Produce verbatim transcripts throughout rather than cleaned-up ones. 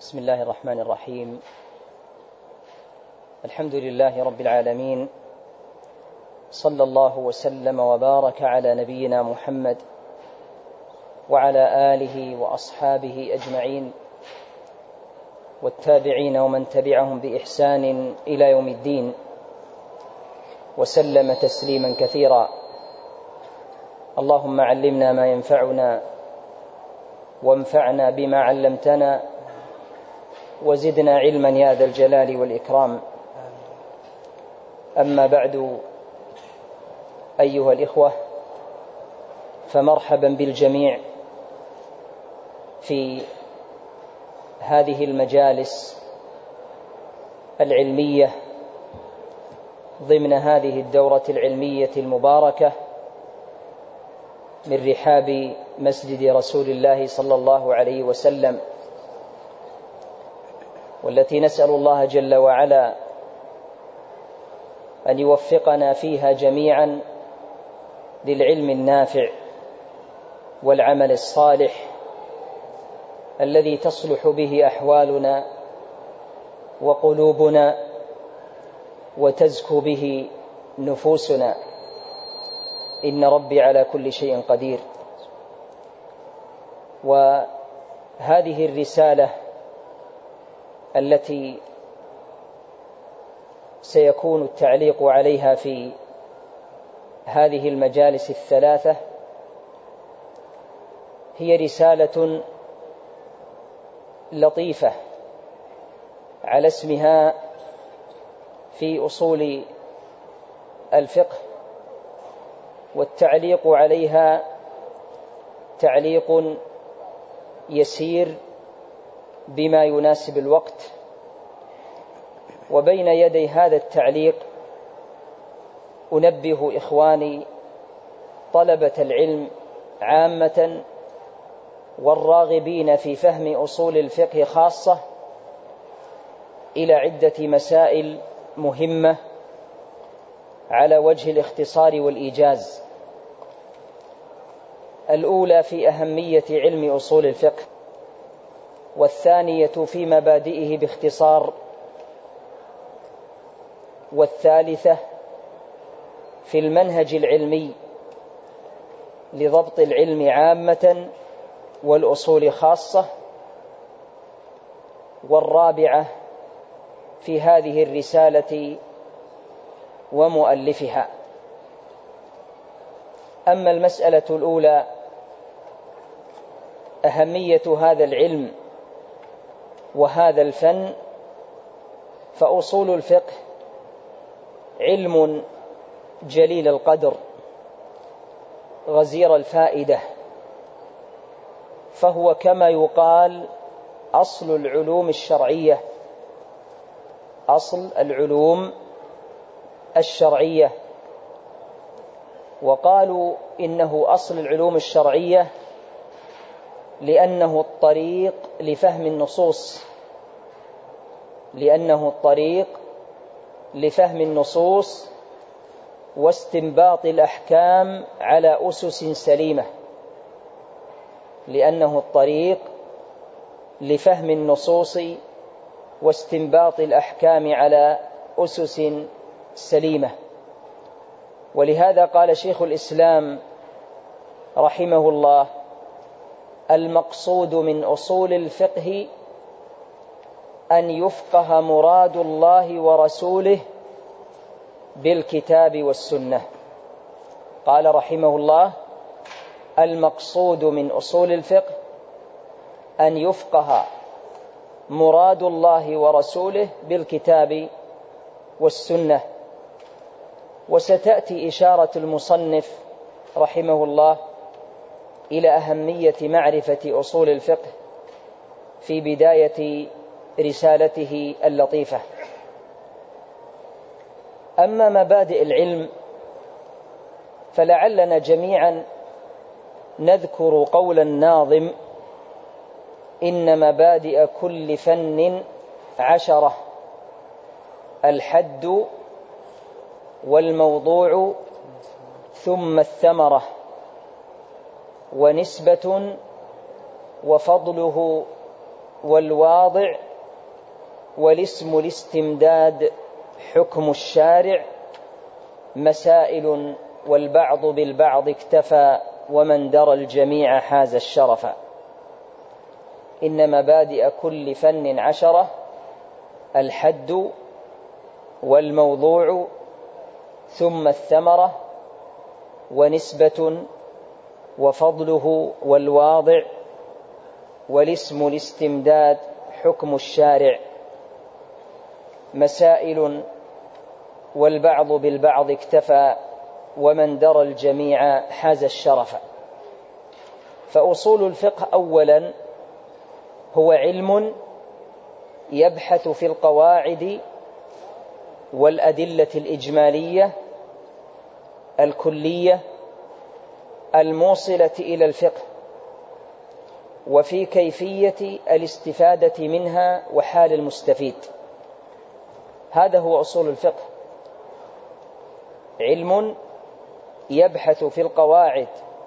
بسم الله الرحمن الرحيم. الحمد لله رب العالمين، صلى الله وسلم وبارك على نبينا محمد وعلى آله وأصحابه أجمعين والتابعين ومن تبعهم بإحسان إلى يوم الدين، وسلم تسليما كثيرا. اللهم علمنا ما ينفعنا وانفعنا بما علمتنا وزدنا علما يا ذا الجلال والإكرام. أما بعد، أيها الإخوة، فمرحبا بالجميع في هذه المجالس العلمية ضمن هذه الدورة العلمية المباركة من رحاب مسجد رسول الله صلى الله عليه وسلم، والتي نسأل الله جل وعلا أن يوفقنا فيها جميعا للعلم النافع والعمل الصالح الذي تصلح به أحوالنا وقلوبنا وتزكو به نفوسنا، إن ربي على كل شيء قدير. وهذه الرسالة التي سيكون التعليق عليها في هذه المجالس الثلاثة هي رسالة لطيفة على اسمها في أصول الفقه، والتعليق عليها تعليق يسير بما يناسب الوقت. وبين يدي هذا التعليق أنبه إخواني طلبة العلم عامة والراغبين في فهم أصول الفقه خاصة إلى عدة مسائل مهمة على وجه الاختصار والإيجاز. الأولى في أهمية علم أصول الفقه، والثانية في مبادئه باختصار، والثالثة في المنهج العلمي لضبط العلم عامة والأصول خاصة، والرابعة في هذه الرسالة ومؤلفها. أما المسألة الأولى، أهمية هذا العلم وهذا الفن، فأصول الفقه علم جليل القدر غزير الفائدة، فهو كما يقال أصل العلوم الشرعية، أصل العلوم الشرعية. وقالوا إنه أصل العلوم الشرعية لأنه الطريق لفهم النصوص، لأنه الطريق لفهم النصوص واستنباط الأحكام على أسس سليمة، لأنه الطريق لفهم النصوص واستنباط الأحكام على أسس سليمة. ولهذا قال شيخ الإسلام رحمه الله: المقصود من أصول الفقه أن يفقه مراد الله ورسوله بالكتاب والسنة. قال رحمه الله: المقصود من أصول الفقه أن يفقه مراد الله ورسوله بالكتاب والسنة. وستأتي إشارة المصنف رحمه الله إلى أهمية معرفة أصول الفقه في بداية رسالته اللطيفة. أما مبادئ العلم، فلعلنا جميعا نذكر قول الناظم: إن مبادئ كل فن عشرة، الحد والموضوع ثم الثمرة، ونسبة وفضله والواضع والاسم الاستمداد حكم الشارع مسائل والبعض بالبعض اكتفى ومن درى الجميع حاز الشرف. إن مبادئ كل فن عشرة الحد والموضوع ثم الثمرة ونسبة وفضله والواضع والاسم الاستمداد حكم الشارع مسائل والبعض بالبعض اكتفى ومن درى الجميع حاز الشرف. فأصول الفقه أولا هو علم يبحث في القواعد والأدلة الإجمالية الكلية الموصلة إلى الفقه وفي كيفية الاستفادة منها وحال المستفيد. هذا هو أصول الفقه، علم يبحث في القواعد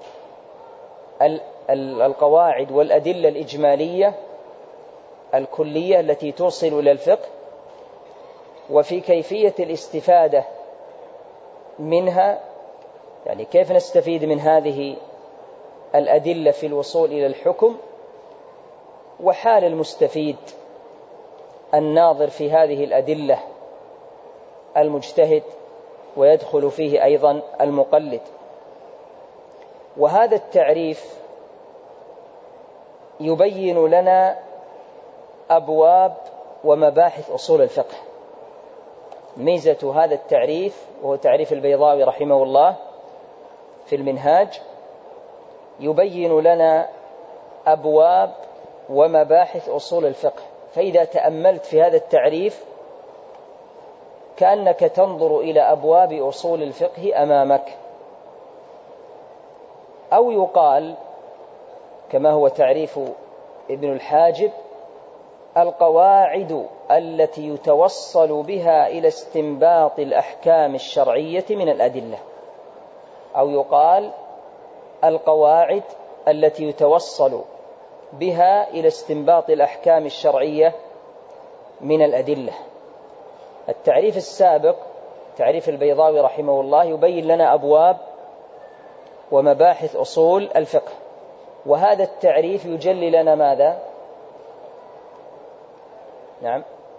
القواعد والأدلة الإجمالية الكلية التي توصل إلى الفقه وفي كيفية الاستفادة منها، يعني كيف نستفيد من هذه الأدلة في الوصول إلى الحكم، وحال المستفيد الناظر في هذه الأدلة المجتهد ويدخل فيه أيضا المقلد. وهذا التعريف يبين لنا أبواب ومباحث أصول الفقه. ميزة هذا التعريف وهو تعريف البيضاوي رحمه الله في المنهاج يبين لنا أبواب ومباحث أصول الفقه. فإذا تأملت في هذا التعريف كأنك تنظر إلى أبواب أصول الفقه أمامك. أو يقال كما هو تعريف ابن الحاجب القواعد التي يتوصل بها إلى استنباط الأحكام الشرعية من الأدلة. أو يقال القواعد التي يتوصل بها إلى استنباط الأحكام الشرعية من الأدلة. التعريف السابق تعريف البيضاوي رحمه الله يبين لنا أبواب ومباحث أصول الفقه، وهذا التعريف يجلي لنا ماذا؟ نعم،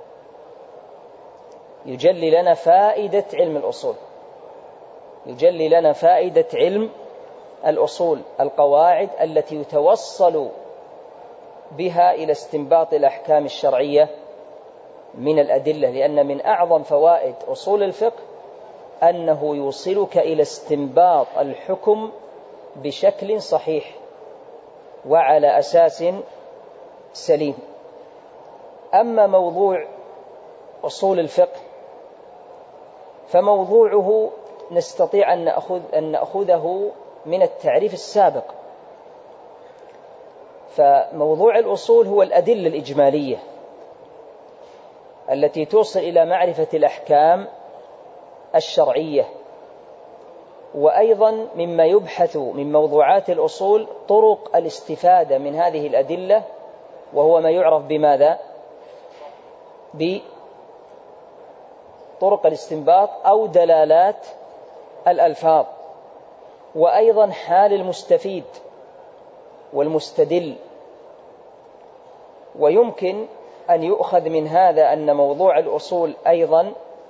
يجلي لنا فائدة علم الأصول، يجلي لنا فائدة علم الأصول، القواعد التي يتوصل بها إلى استنباط الأحكام الشرعية من الأدلة. لأن من أعظم فوائد أصول الفقه أنه يوصلك إلى استنباط الحكم بشكل صحيح وعلى أساس سليم. أما موضوع أصول الفقه فموضوعه نستطيع أن نأخذ أن نأخذه من التعريف السابق. فموضوع الأصول هو الأدلة الإجمالية التي توصل إلى معرفة الأحكام الشرعية. وأيضا مما يبحث من موضوعات الأصول طرق الاستفادة من هذه الأدلة، وهو ما يعرف بماذا؟ بطرق الاستنباط أو دلالات الألفاظ. وأيضا حال المستفيد والمستدل. ويمكن أن يؤخذ من هذا أن موضوع الأصول أيضا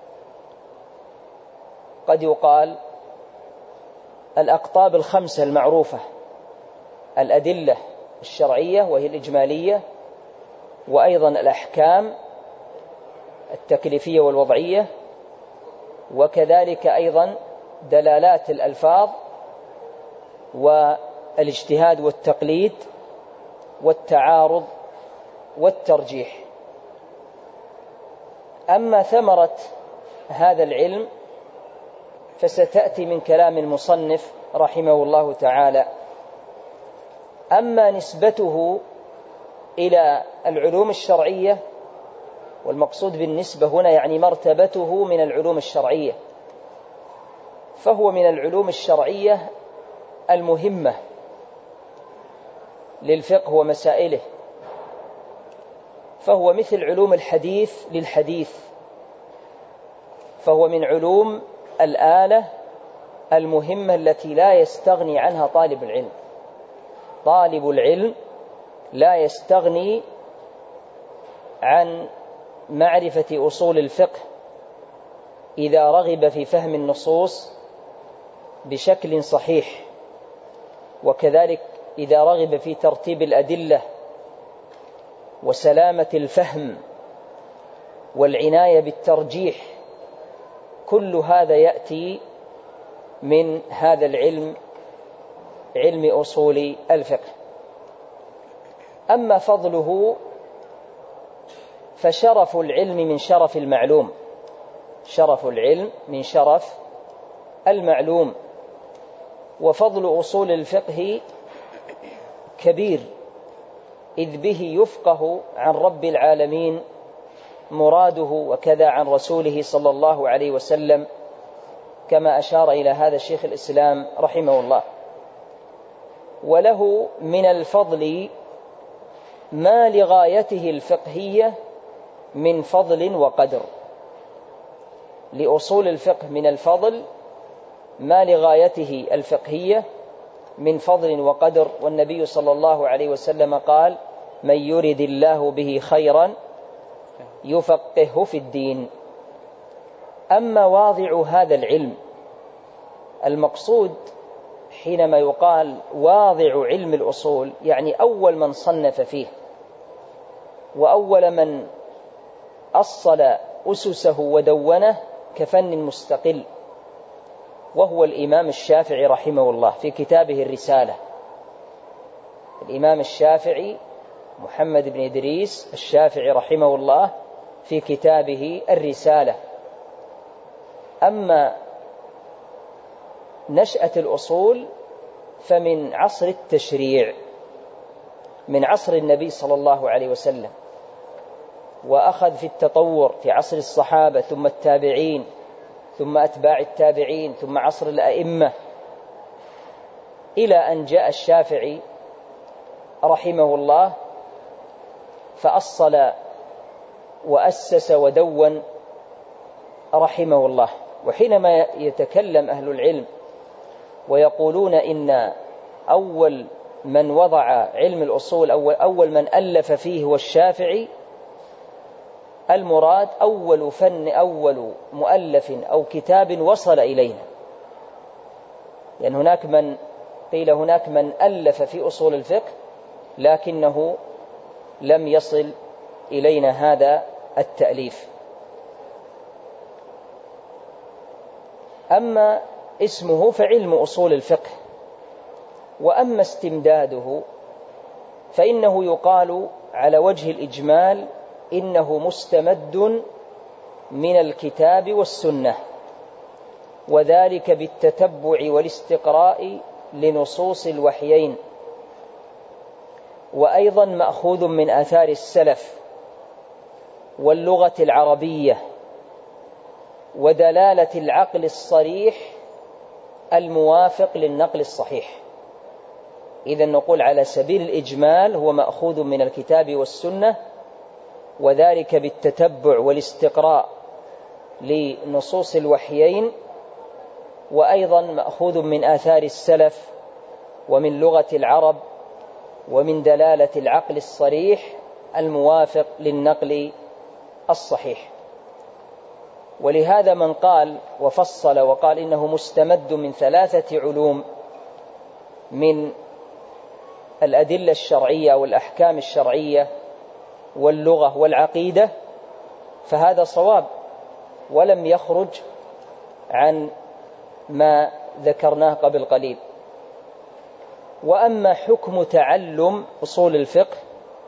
قد يقال الأقطاب الخمسة المعروفة: الأدلة الشرعية وهي الإجمالية، وأيضا الأحكام التكليفية والوضعية، وكذلك أيضا دلالات الألفاظ والاجتهاد والتقليد والتعارض والترجيح. أما ثمرة هذا العلم فستأتي من كلام المصنف رحمه الله تعالى. أما نسبته إلى العلوم الشرعية، والمقصود بالنسبة هنا يعني مرتبته من العلوم الشرعية، فهو من العلوم الشرعية المهمة للفقه ومسائله، فهو مثل علوم الحديث للحديث، فهو من علوم الآلة المهمة التي لا يستغني عنها طالب العلم. طالب العلم لا يستغني عن معرفة أصول الفقه إذا رغب في فهم النصوص بشكل صحيح، وكذلك إذا رغب في ترتيب الأدلة وسلامة الفهم والعناية بالترجيح. كل هذا يأتي من هذا العلم، علم أصول الفقه. أما فضله فشرف العلم من شرف المعلوم، شرف العلم من شرف المعلوم. وفضل أصول الفقه كبير، إذ به يفقه عن رب العالمين مراده، وكذا عن رسوله صلى الله عليه وسلم، كما أشار إلى هذا الشيخ الإسلام رحمه الله. وله من الفضل ما لغايته الفقهية من فضل وقدر. لأصول الفقه من الفضل ما لغايته الفقهية من فضل وقدر. والنبي صلى الله عليه وسلم قال: من يرد الله به خيرا يفقهه في الدين. أما واضع هذا العلم، المقصود حينما يقال واضع علم الأصول يعني أول من صنف فيه وأول من أصل أسسه ودونه كفن مستقل، وهو الإمام الشافعي رحمه الله في كتابه الرسالة. الإمام الشافعي محمد بن إدريس الشافعي رحمه الله في كتابه الرسالة. أما نشأة الأصول فمن عصر التشريع، من عصر النبي صلى الله عليه وسلم، وأخذ في التطور في عصر الصحابة ثم التابعين ثم أتباع التابعين ثم عصر الأئمة، إلى أن جاء الشافعي رحمه الله فأصل وأسس ودون رحمه الله. وحينما يتكلم أهل العلم ويقولون إن أول من وضع علم الأصول أول, أول من ألف فيه هو الشافعي، المراد أول فن، أول مؤلف أو كتاب وصل إلينا. لأن يعني هناك من قيل هناك من ألف في أصول الفقه لكنه لم يصل إلينا هذا التأليف. أما اسمه فعلم أصول الفقه، وأما استمداده فإنه يقال على وجه الإجمال إنه مستمد من الكتاب والسنة، وذلك بالتتبع والاستقراء لنصوص الوحيين، وأيضا مأخوذ من آثار السلف واللغة العربية ودلالة العقل الصريح الموافق للنقل الصحيح. إذن نقول على سبيل الإجمال هو مأخوذ من الكتاب والسنة، وذلك بالتتبع والاستقراء لنصوص الوحيين، وأيضا مأخوذ من آثار السلف ومن لغة العرب ومن دلالة العقل الصريح الموافق للنقل الصحيح. ولهذا من قال وفصل وقال إنه مستمد من ثلاثة علوم، من الأدلة الشرعية والأحكام الشرعية واللغة والعقيدة، فهذا صواب ولم يخرج عن ما ذكرناه قبل قليل. وأما حكم تعلم أصول الفقه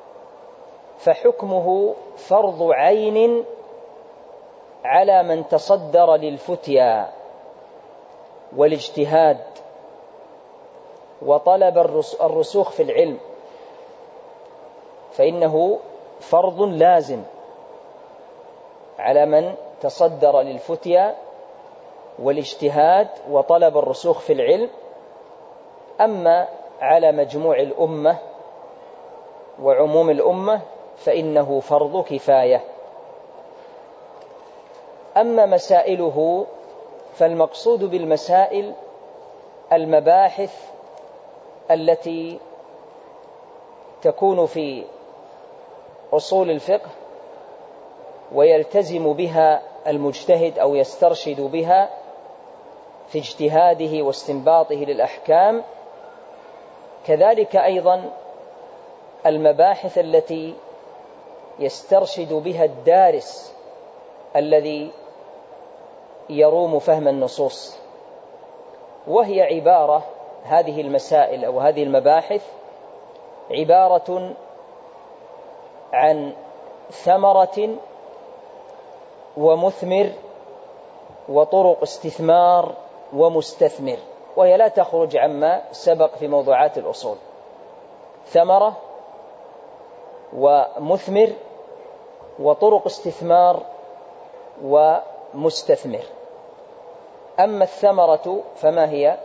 فحكمه فرض عين على من تصدر للفتيا والاجتهاد وطلب الرسوخ في العلم، فإنه فرض لازم على من تصدر للفتيا والاجتهاد وطلب الرسوخ في العلم. أما على مجموع الأمة وعموم الأمة فإنه فرض كفاية. أما مسائله فالمقصود بالمسائل المباحث التي تكون في أصول الفقه ويلتزم بها المجتهد أو يسترشد بها في اجتهاده واستنباطه للأحكام، كذلك أيضا المباحث التي يسترشد بها الدارس الذي يروم فهم النصوص، وهي عبارة هذه المسائل أو هذه المباحث عبارة عن ثمرة ومثمر وطرق استثمار ومستثمر، وهي لا تخرج عما سبق في موضوعات الأصول: ثمرة ومثمر وطرق استثمار ومستثمر. أما الثمرة فما هي؟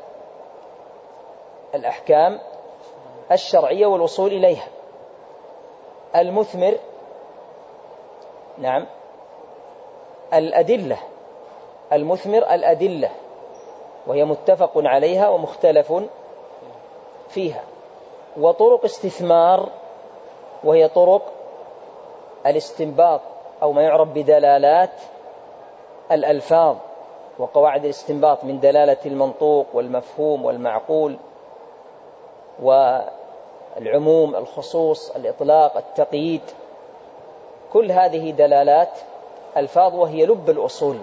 الأحكام الشرعية والوصول إليها. المثمر نعم الأدلة، المثمر الأدلة، وهي متفق عليها ومختلف فيها. وطرق استثمار وهي طرق الاستنباط أو ما يعرف بدلالات الألفاظ وقواعد الاستنباط من دلالة المنطوق والمفهوم والمعقول والعموم الخصوص الإطلاق التقييد، كل هذه دلالات ألفاظ وهي لب الأصول.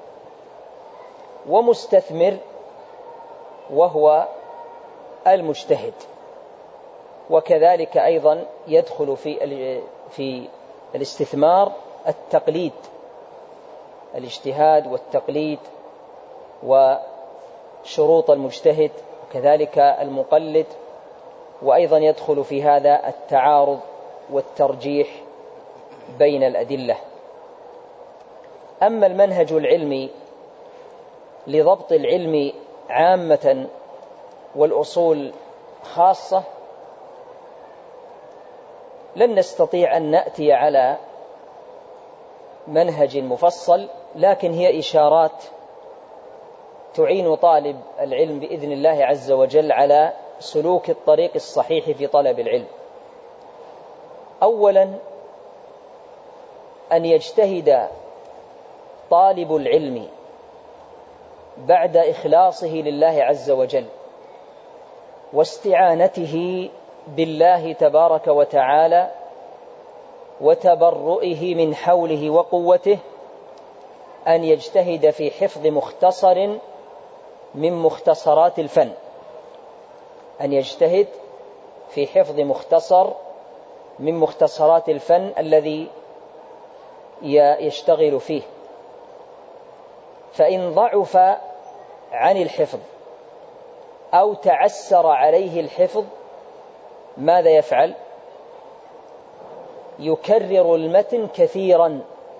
ومستثمر وهو المجتهد، وكذلك أيضا يدخل في في الاستثمار التقليد، الاجتهاد والتقليد وشروط المجتهد، وكذلك المقلد، وأيضا يدخل في هذا التعارض والترجيح بين الأدلة. أما المنهج العلمي لضبط العلم عامة والأصول خاصة، لن نستطيع أن نأتي على منهج مفصل، لكن هي إشارات تعين طالب العلم بإذن الله عز وجل على سلوك الطريق الصحيح في طلب العلم. أولا أن يجتهد طالب العلم بعد إخلاصه لله عز وجل واستعانته بالله تبارك وتعالى وتبرؤه من حوله وقوته، أن يجتهد في حفظ مختصر من مختصرات الفن، أن يجتهد في حفظ مختصر من مختصرات الفن الذي يشتغل فيه. فإن ضعف عن الحفظ أو تعسر عليه الحفظ ماذا يفعل؟ يكرر المتن كثيرا.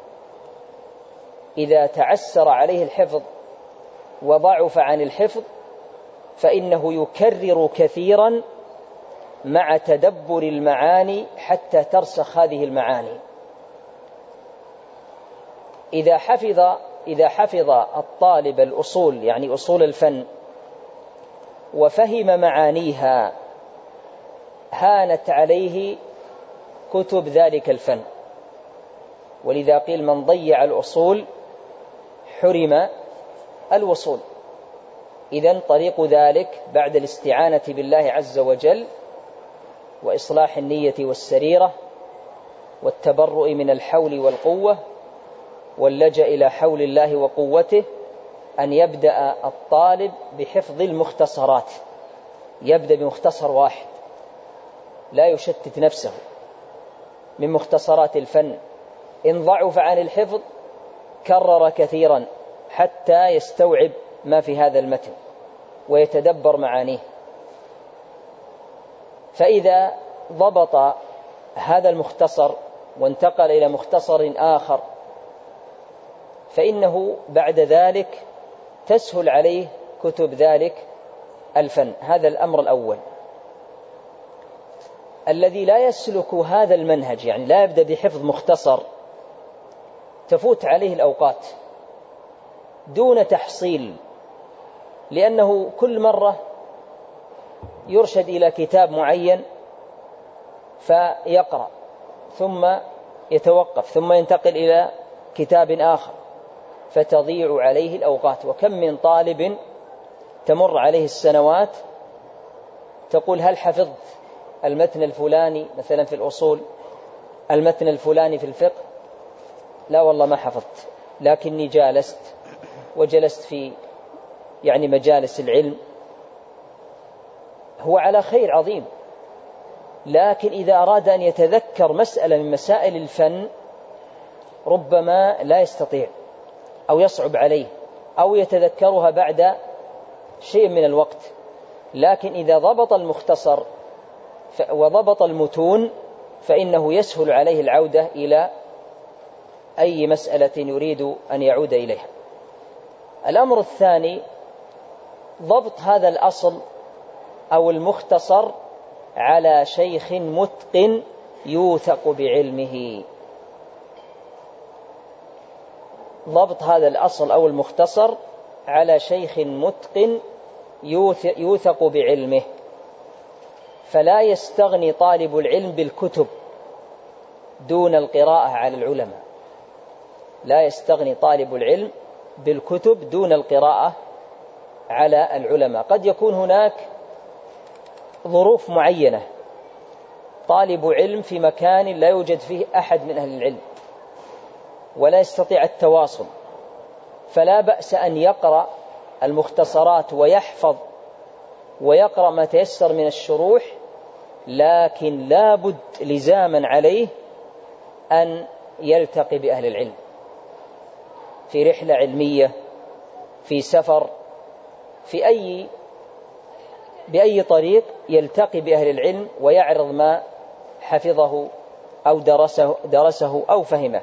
إذا تعسر عليه الحفظ وضعف عن الحفظ فإنه يكرر كثيرا مع تدبر المعاني حتى ترسخ هذه المعاني. إذا حفظ إذا حفظ الطالب الأصول، يعني أصول الفن، وفهم معانيها، هانت عليه كتب ذلك الفن. ولذا قيل: من ضيع الأصول حرم الوصول. إذن طريق ذلك بعد الاستعانة بالله عز وجل وإصلاح النية والسريرة والتبرؤ من الحول والقوة واللجأ إلى حول الله وقوته، أن يبدأ الطالب بحفظ المختصرات، يبدأ بمختصر واحد لا يشتت نفسه من مختصرات الفن. إن ضعف عن الحفظ كرر كثيرا حتى يستوعب ما في هذا المتن ويتدبر معانيه. فإذا ضبط هذا المختصر وانتقل إلى مختصر آخر فإنه بعد ذلك تسهل عليه كتب ذلك الفن. هذا الأمر الأول. الذي لا يسلك هذا المنهج، يعني لا يبدأ بحفظ مختصر، تفوت عليه الأوقات دون تحصيل، لأنه كل مرة يرشد إلى كتاب معين فيقرأ ثم يتوقف ثم ينتقل إلى كتاب آخر، فتضيع عليه الأوقات. وكم من طالب تمر عليه السنوات تقول هل حفظت المتن الفلاني مثلا في الأصول، المتن الفلاني في الفقه؟ لا والله ما حفظت، لكني جالست وجلست في يعني مجالس العلم. هو على خير عظيم، لكن إذا أراد أن يتذكر مسألة من مسائل الفن ربما لا يستطيع أو يصعب عليه أو يتذكرها بعد شيء من الوقت. لكن إذا ضبط المختصر وضبط المتون فإنه يسهل عليه العودة إلى أي مسألة يريد أن يعود إليها. الأمر الثاني ضبط هذا الأصل أو المختصر على شيخ متقن يوثق بعلمه. ضبط هذا الأصل أو المختصر على شيخ متقن يوثق بعلمه، فلا يستغني طالب العلم بالكتب دون القراءة على العلماء. لا يستغني طالب العلم بالكتب دون القراءة على العلماء. قد يكون هناك ظروف معينة، طالب علم في مكان لا يوجد فيه أحد من أهل العلم ولا يستطيع التواصل، فلا بأس أن يقرأ المختصرات ويحفظ ويقرأ ما تيسر من الشروح، لكن لا بد لزاما عليه أن يلتقي بأهل العلم في رحلة علمية، في سفر، في أي بأي طريق يلتقي بأهل العلم ويعرض ما حفظه أو درسه, درسه أو فهمه.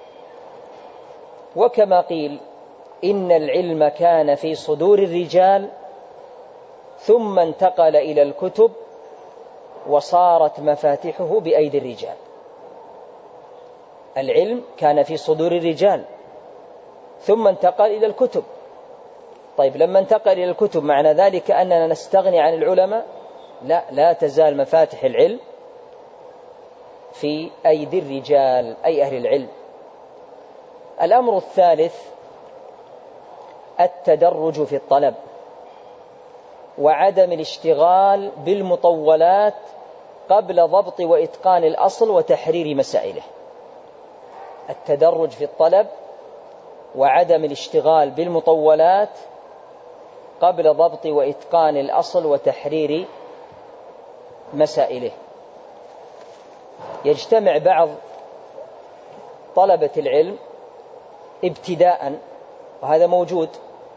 وكما قيل إن العلم كان في صدور الرجال ثم انتقل إلى الكتب وصارت مفاتحه بأيدي الرجال. العلم كان في صدور الرجال ثم انتقل إلى الكتب. طيب لما انتقل إلى الكتب معنى ذلك أننا نستغني عن العلماء؟ لا، لا تزال مفاتح العلم في أيدي الرجال أي أهل العلم. الأمر الثالث التدرج في الطلب وعدم الاشتغال بالمطولات قبل ضبط وإتقان الأصل وتحرير مسائله. التدرج في الطلب وعدم الاشتغال بالمطولات قبل ضبط وإتقان الأصل وتحرير مسائله. يجتمع بعض طلبة العلم ابتداء، وهذا موجود،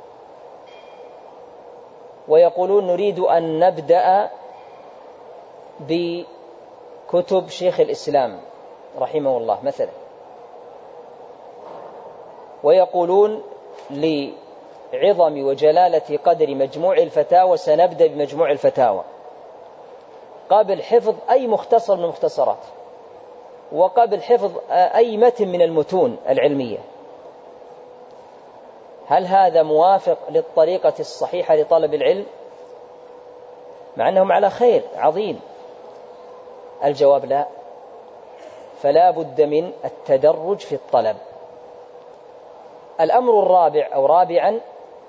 ويقولون نريد أن نبدأ بكتب شيخ الإسلام رحمه الله مثلا، ويقولون لعظم وجلالة قدر مجموع الفتاوى سنبدأ بمجموع الفتاوى قبل حفظ أي مختصر من المختصرات وقبل حفظ أي متن من المتون العلمية. هل هذا موافق للطريقة الصحيحة لطلب العلم مع أنهم على خير عظيم؟ الجواب لا، فلا بد من التدرج في الطلب. الأمر الرابع أو رابعا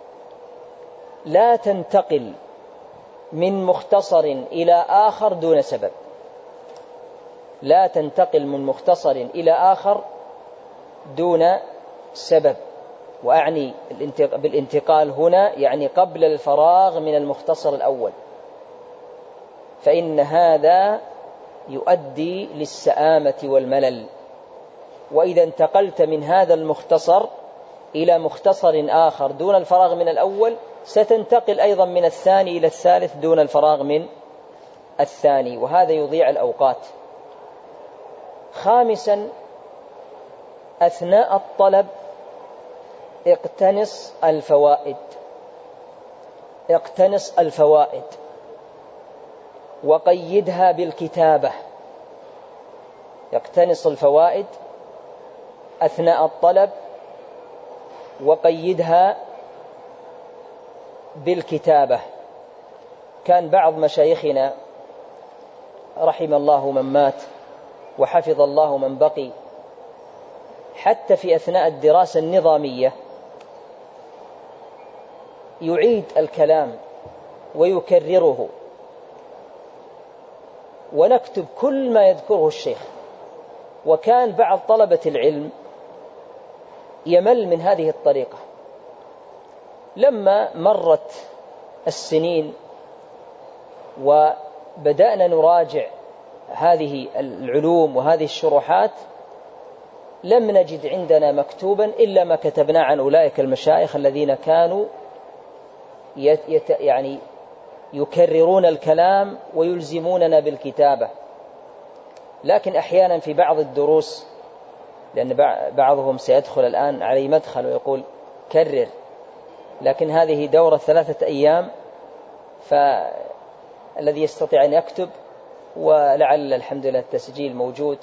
لا تنتقل من مختصر إلى آخر دون سبب. لا تنتقل من مختصر إلى آخر دون سبب، وأعني بالانتقال هنا يعني قبل الفراغ من المختصر الأول، فإن هذا يؤدي للسآمة والملل. وإذا انتقلت من هذا المختصر إلى مختصر آخر دون الفراغ من الأول ستنتقل أيضا من الثاني إلى الثالث دون الفراغ من الثاني، وهذا يضيع الأوقات. خامسا أثناء الطلب اقتنص الفوائد. اقتنص الفوائد وقيدها بالكتابة، يقتنص الفوائد أثناء الطلب وقيدها بالكتابة. كان بعض مشايخنا رحم الله من مات وحفظ الله من بقي، حتى في أثناء الدراسة النظامية يعيد الكلام ويكرره، ونكتب كل ما يذكره الشيخ. وكان بعض طلبة العلم يمل من هذه الطريقة. لما مرت السنين وبدأنا نراجع هذه العلوم وهذه الشروحات، لم نجد عندنا مكتوبا إلا ما كتبنا عن أولئك المشايخ الذين كانوا يت يعني يكررون الكلام ويلزموننا بالكتابة. لكن أحيانا في بعض الدروس، لأن بعضهم سيدخل الآن عليه مدخل ويقول كرر، لكن هذه دورة ثلاثة أيام، فالذي يستطيع أن يكتب، ولعل الحمد لله التسجيل موجود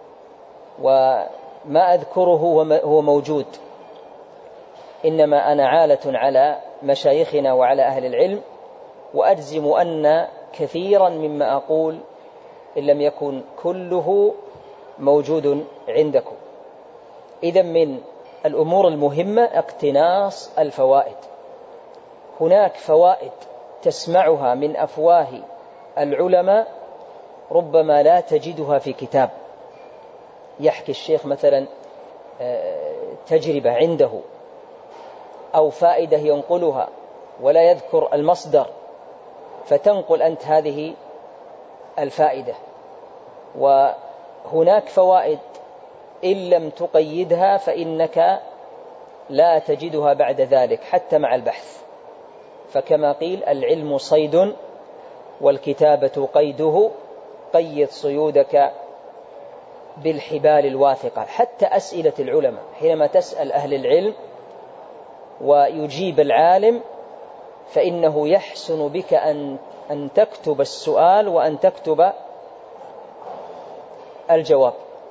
وما أذكره هو موجود، إنما أنا عالة على مشايخنا وعلى أهل العلم، وأجزم أن كثيرا مما أقول إن لم يكن كله موجود عندكم. إذن من الأمور المهمة اقتناص الفوائد. هناك فوائد تسمعها من أفواه العلماء ربما لا تجدها في كتاب. يحكي الشيخ مثلا تجربة عنده أو فائدة ينقلها ولا يذكر المصدر، فتنقل أنت هذه الفائدة. وهناك فوائد إن لم تقيدها فإنك لا تجدها بعد ذلك حتى مع البحث. فكما قيل العلم صيد والكتابة قيده، قيد صيودك بالحبال الواثقة. حتى أسئلة العلماء حينما تسأل أهل العلم ويجيب العالم، فإنه يحسن بك أن أن تكتب السؤال وأن تكتب الجواب.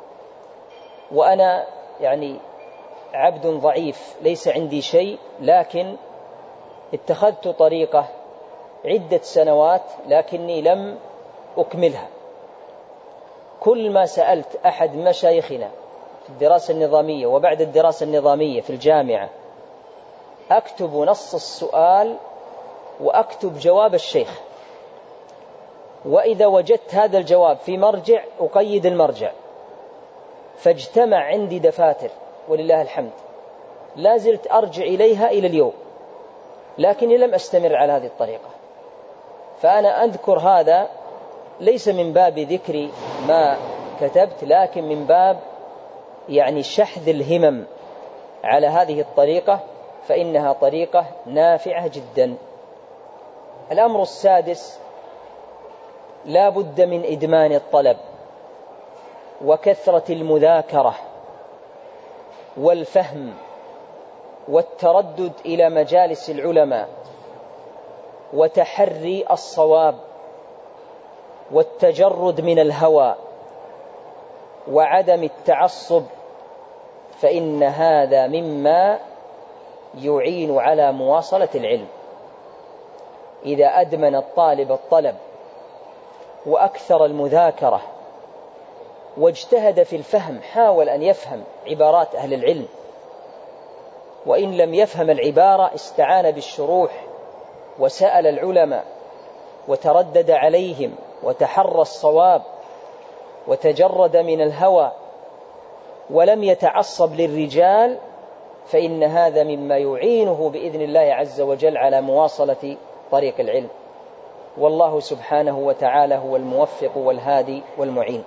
وأنا يعني عبد ضعيف ليس عندي شيء، لكن اتخذت طريقة عدة سنوات لكني لم أكملها. كل ما سألت أحد مشايخنا في الدراسة النظامية وبعد الدراسة النظامية في الجامعة أكتب نص السؤال وأكتب جواب الشيخ، وإذا وجدت هذا الجواب في مرجع أقيد المرجع. فاجتمع عندي دفاتر ولله الحمد لا زلت أرجع إليها إلى اليوم، لكني لم أستمر على هذه الطريقة. فأنا أذكر هذا ليس من باب ذكر ما كتبت، لكن من باب يعني شحذ الهمم على هذه الطريقة، فإنها طريقة نافعة جدا. الأمر السادس لا بد من إدمان الطلب وكثرة المذاكرة والفهم والتردد إلى مجالس العلماء وتحري الصواب والتجرد من الهوى وعدم التعصب، فإن هذا مما يعين على مواصلة العلم. إذا أدمن الطالب الطلب وأكثر المذاكرة واجتهد في الفهم، حاول أن يفهم عبارات أهل العلم، وإن لم يفهم العبارة استعان بالشروح وسأل العلماء وتردد عليهم وتحرى الصواب وتجرد من الهوى ولم يتعصب للرجال، فإن هذا مما يعينه بإذن الله عز وجل على مواصلة طريق العلم. والله سبحانه وتعالى هو الموفق والهادي والمعين.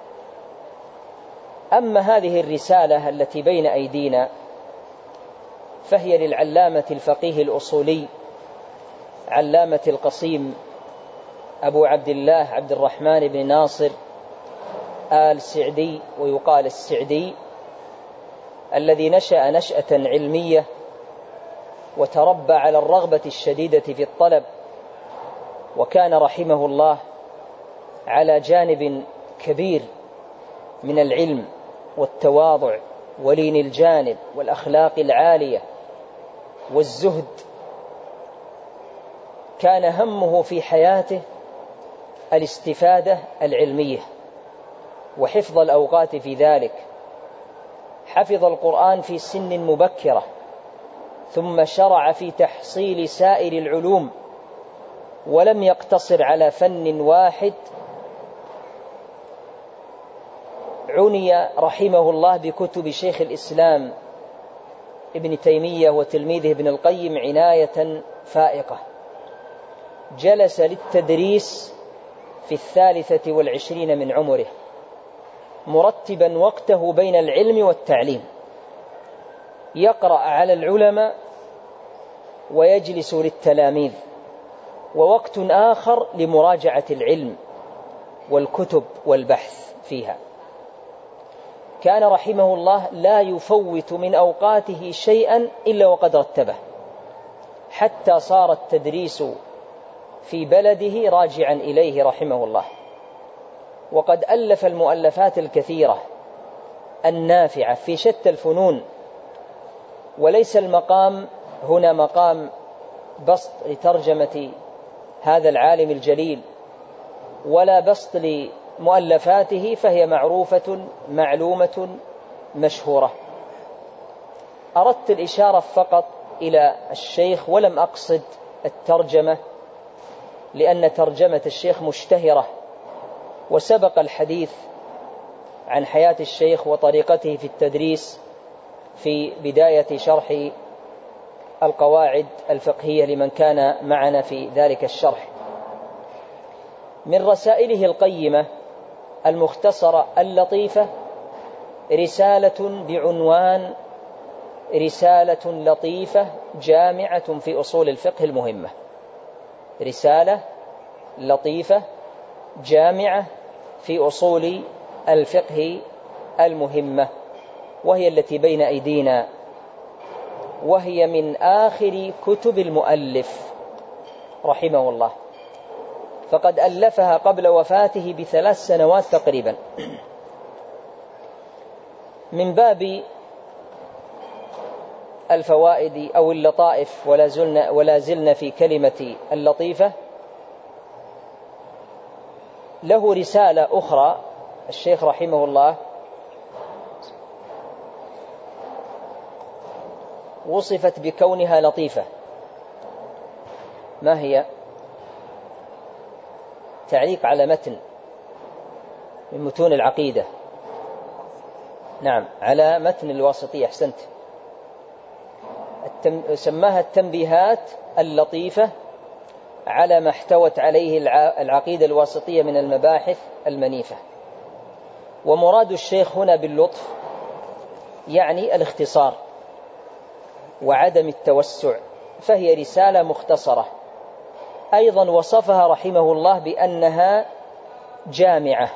أما هذه الرسالة التي بين أيدينا فهي للعلامة الفقيه الأصولي علامة القصيم أبو عبد الله عبد الرحمن بن ناصر آل سعدي، ويقال السعدي، الذي نشأ نشأة علمية وتربى على الرغبة الشديدة في الطلب، وكان رحمه الله على جانب كبير من العلم والتواضع ولين الجانب والأخلاق العالية والزهد. كان همه في حياته الاستفادة العلمية وحفظ الأوقات في ذلك. حفظ القرآن في سن مبكرة، ثم شرع في تحصيل سائر العلوم، ولم يقتصر على فن واحد. عني رحمه الله بكتب شيخ الإسلام ابن تيمية وتلميذه ابن القيم عناية فائقة. جلس للتدريس في الثالثة والعشرين من عمره، مرتبا وقته بين العلم والتعليم، يقرأ على العلماء ويجلس للتلاميذ، ووقت آخر لمراجعة العلم والكتب والبحث فيها. كان رحمه الله لا يفوت من أوقاته شيئا إلا وقد رتبه، حتى صار التدريس في بلده راجعا إليه رحمه الله. وقد ألف المؤلفات الكثيرة النافعة في شتى الفنون، وليس المقام هنا مقام بسط لترجمة هذا العالم الجليل، ولا بسط لمؤلفاته، فهي معروفة معلومة مشهورة. أردت الإشارة فقط إلى الشيخ ولم أقصد الترجمة، لأن ترجمة الشيخ مشتهرة، وسبق الحديث عن حياة الشيخ وطريقته في التدريس في بداية شرح القواعد الفقهية لمن كان معنا في ذلك الشرح. من رسائله القيمة المختصرة اللطيفة رسالة بعنوان رسالة لطيفة جامعة في أصول الفقه المهمة. رسالة لطيفة جامعة في أصول الفقه المهمة، وهي التي بين أيدينا، وهي من آخر كتب المؤلف رحمه الله، فقد ألفها قبل وفاته بثلاث سنوات تقريبا. من باب الفوائد أو اللطائف، ولا زلنا, ولا زلنا في كلمة اللطيفة، له رسالة أخرى الشيخ رحمه الله وصفت بكونها لطيفة. ما هي؟ تعليق على متن من متون العقيدة. نعم، على متن الواسطية. أحسنت. التم... سماها التنبيهات اللطيفة على ما احتوت عليه العقيدة الواسطية من المباحث المنيفة. ومراد الشيخ هنا باللطف يعني الاختصار وعدم التوسع، فهي رسالة مختصرة. أيضا وصفها رحمه الله بأنها جامعة،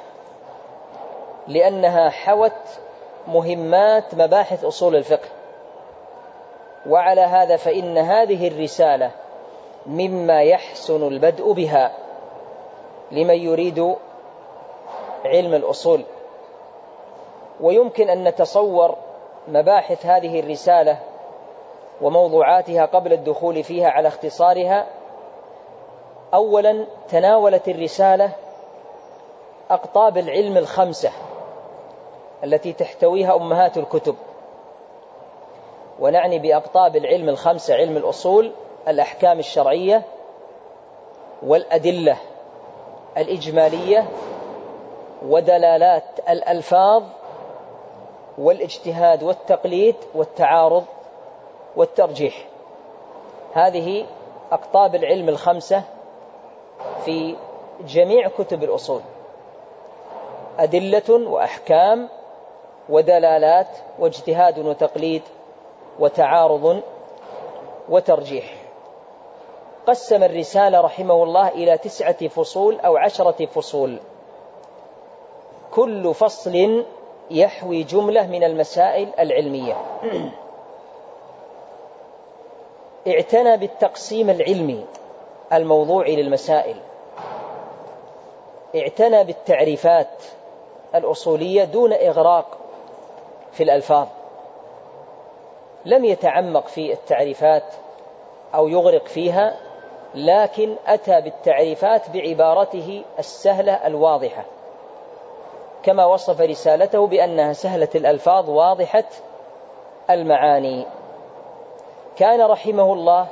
لأنها حوت مهمات مباحث أصول الفقه. وعلى هذا فإن هذه الرسالة مما يحسن البدء بها لمن يريد علم الأصول. ويمكن أن نتصور مباحث هذه الرسالة وموضوعاتها قبل الدخول فيها على اختصارها. أولا، تناولت الرسالة أقطاب العلم الخمسة التي تحتويها أمهات الكتب. ونعني بأقطاب العلم الخمسة علم الأصول: الأحكام الشرعية، والأدلة الإجمالية، ودلالات الألفاظ، والاجتهاد والتقليد، والتعارض والترجيح. هذه أقطاب العلم الخمسة في جميع كتب الأصول: أدلة وأحكام ودلالات واجتهاد وتقليد وتعارض وترجيح. قسم الرسالة رحمه الله إلى تسعة فصول أو عشرة فصول، كل فصل يحوي جملة من المسائل العلمية. اعتنى بالتقسيم العلمي الموضوعي للمسائل، اعتنى بالتعريفات الأصولية دون إغراق في الألفاظ، لم يتعمق في التعريفات أو يغرق فيها، لكن أتى بالتعريفات بعبارته السهلة الواضحة، كما وصف رسالته بأنها سهلة الألفاظ واضحة المعاني. كان رحمه الله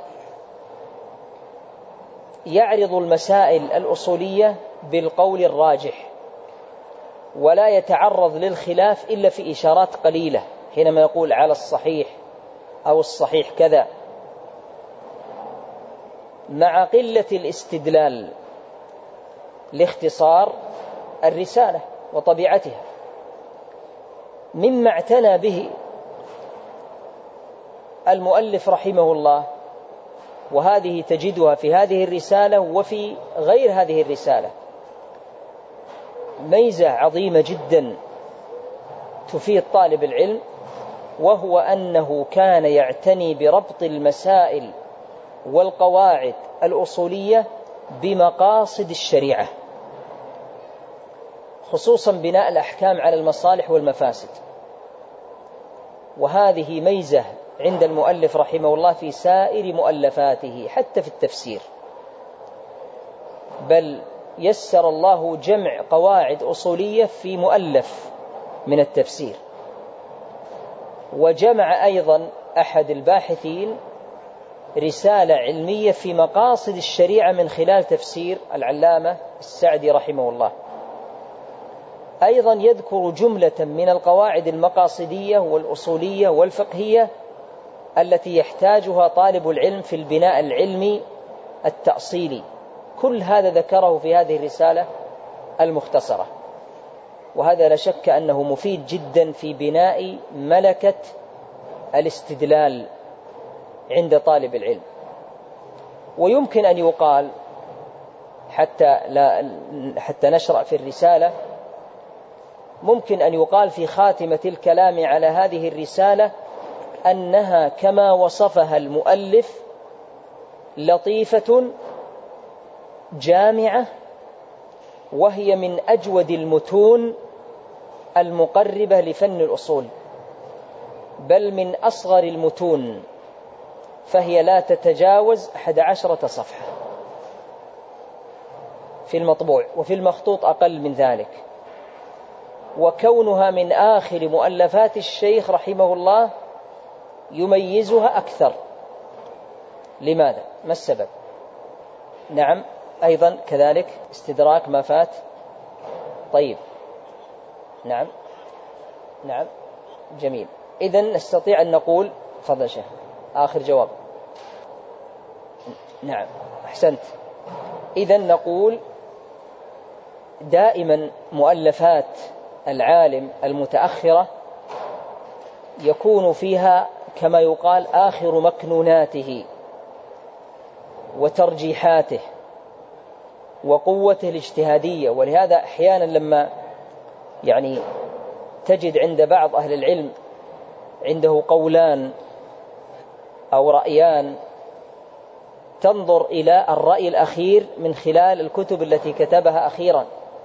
يعرض المسائل الأصولية بالقول الراجح، ولا يتعرض للخلاف إلا في إشارات قليلة، حينما يقول على الصحيح أو الصحيح كذا، مع قلة الاستدلال لاختصار الرسالة وطبيعتها. مما اعتنى به المؤلف رحمه الله، وهذه تجدها في هذه الرسالة وفي غير هذه الرسالة، ميزة عظيمة جدا تفيد طالب العلم، وهو أنه كان يعتني بربط المسائل والقواعد الأصولية بمقاصد الشريعة، خصوصا بناء الأحكام على المصالح والمفاسد. وهذه ميزة عند المؤلف رحمه الله في سائر مؤلفاته حتى في التفسير، بل يسر الله جمع قواعد أصولية في مؤلف من التفسير. وجمع أيضا أحد الباحثين رسالة علمية في مقاصد الشريعة من خلال تفسير العلامة السعدي رحمه الله. أيضا يذكر جملة من القواعد المقاصدية والأصولية والفقهية التي يحتاجها طالب العلم في البناء العلمي التأصيلي. كل هذا ذكره في هذه الرسالة المختصرة، وهذا لا شك أنه مفيد جدا في بناء ملكة الاستدلال عند طالب العلم. ويمكن أن يقال حتى, لا حتى نشرع في الرسالة، ممكن أن يقال في خاتمة الكلام على هذه الرسالة أنها كما وصفها المؤلف لطيفة جامعة، وهي من أجود المتون المقربة لفن الأصول، بل من أصغر المتون، فهي لا تتجاوز أحد عشرة صفحة في المطبوع، وفي المخطوط أقل من ذلك. وكونها من آخر مؤلفات الشيخ رحمه الله يميزها أكثر. لماذا؟ ما السبب؟ نعم، أيضا كذلك استدراك ما فات. طيب، نعم نعم جميل. إذن نستطيع أن نقول، تفضل شيخ، آخر جواب. نعم أحسنت. إذن نقول دائما مؤلفات العالم المتأخرة يكون فيها كما يقال آخر مكنوناته وترجيحاته وقوته الاجتهادية. ولهذا أحيانا لما يعني تجد عند بعض أهل العلم عنده قولان أو رأيان، تنظر إلى الرأي الأخير من خلال الكتب التي كتبها أخيرا،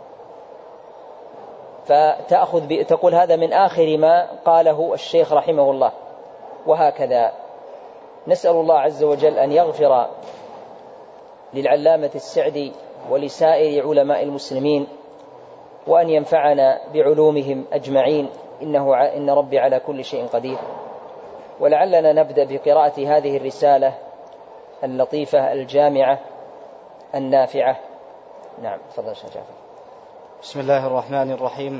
فتأخذ تقول هذا من آخر ما قاله الشيخ رحمه الله، وهكذا. نسأل الله عز وجل أن يغفر للعلامة السعدي ولسائر علماء المسلمين، وأن ينفعنا بعلومهم أجمعين، إنه إن ربي على كل شيء قدير. ولعلنا نبدأ بقراءة هذه الرسالة اللطيفة الجامعة النافعة. نعم تفضل شيخ جعفر. بسم الله الرحمن الرحيم.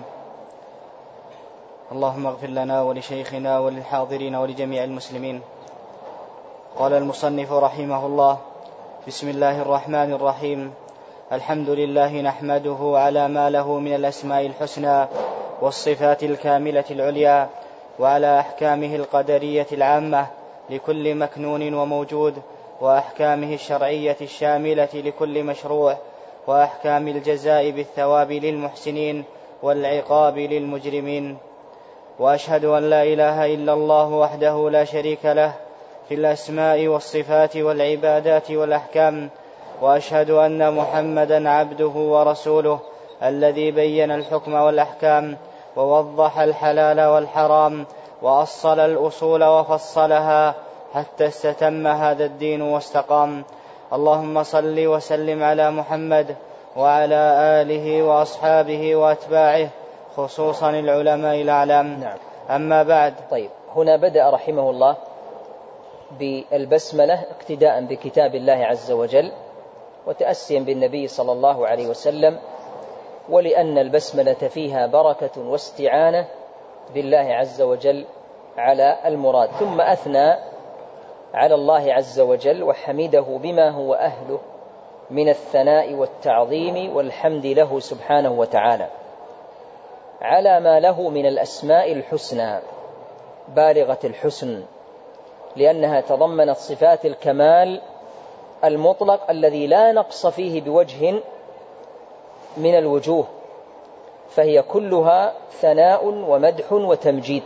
اللهم اغفر لنا ولشيخنا وللحاضرين ولجميع المسلمين. قال المصنف رحمه الله: بسم الله الرحمن الرحيم. الحمد لله نحمده على ما له من الأسماء الحسنى والصفات الكاملة العليا، وعلى أحكامه القدرية العامة لكل مكنون وموجود، وأحكامه الشرعية الشاملة لكل مشروع، وأحكام الجزاء بالثواب للمحسنين والعقاب للمجرمين. وأشهد أن لا إله إلا الله وحده لا شريك له في الأسماء والصفات والعبادات والأحكام، وأشهد أن محمدا عبده ورسوله الذي بين الحكم والأحكام ووضح الحلال والحرام وأصل الأصول وفصلها حتى استتم هذا الدين واستقام. اللهم صل وسلم على محمد وعلى آله وأصحابه وأتباعه خصوصا العلماء الأعلام. نعم. أما بعد. طيب، هنا بدأ رحمه الله بالبسملة اقتداء بكتاب الله عز وجل وتأسيا بالنبي صلى الله عليه وسلم، ولأن البسملة فيها بركة واستعانة بالله عز وجل على المراد. ثم أثنى على الله عز وجل وحمده بما هو أهله من الثناء والتعظيم والحمد له سبحانه وتعالى على ما له من الأسماء الحسنى بالغة الحسن، لأنها تضمنت صفات الكمال المطلق الذي لا نقص فيه بوجه من الوجوه، فهي كلها ثناء ومدح وتمجيد.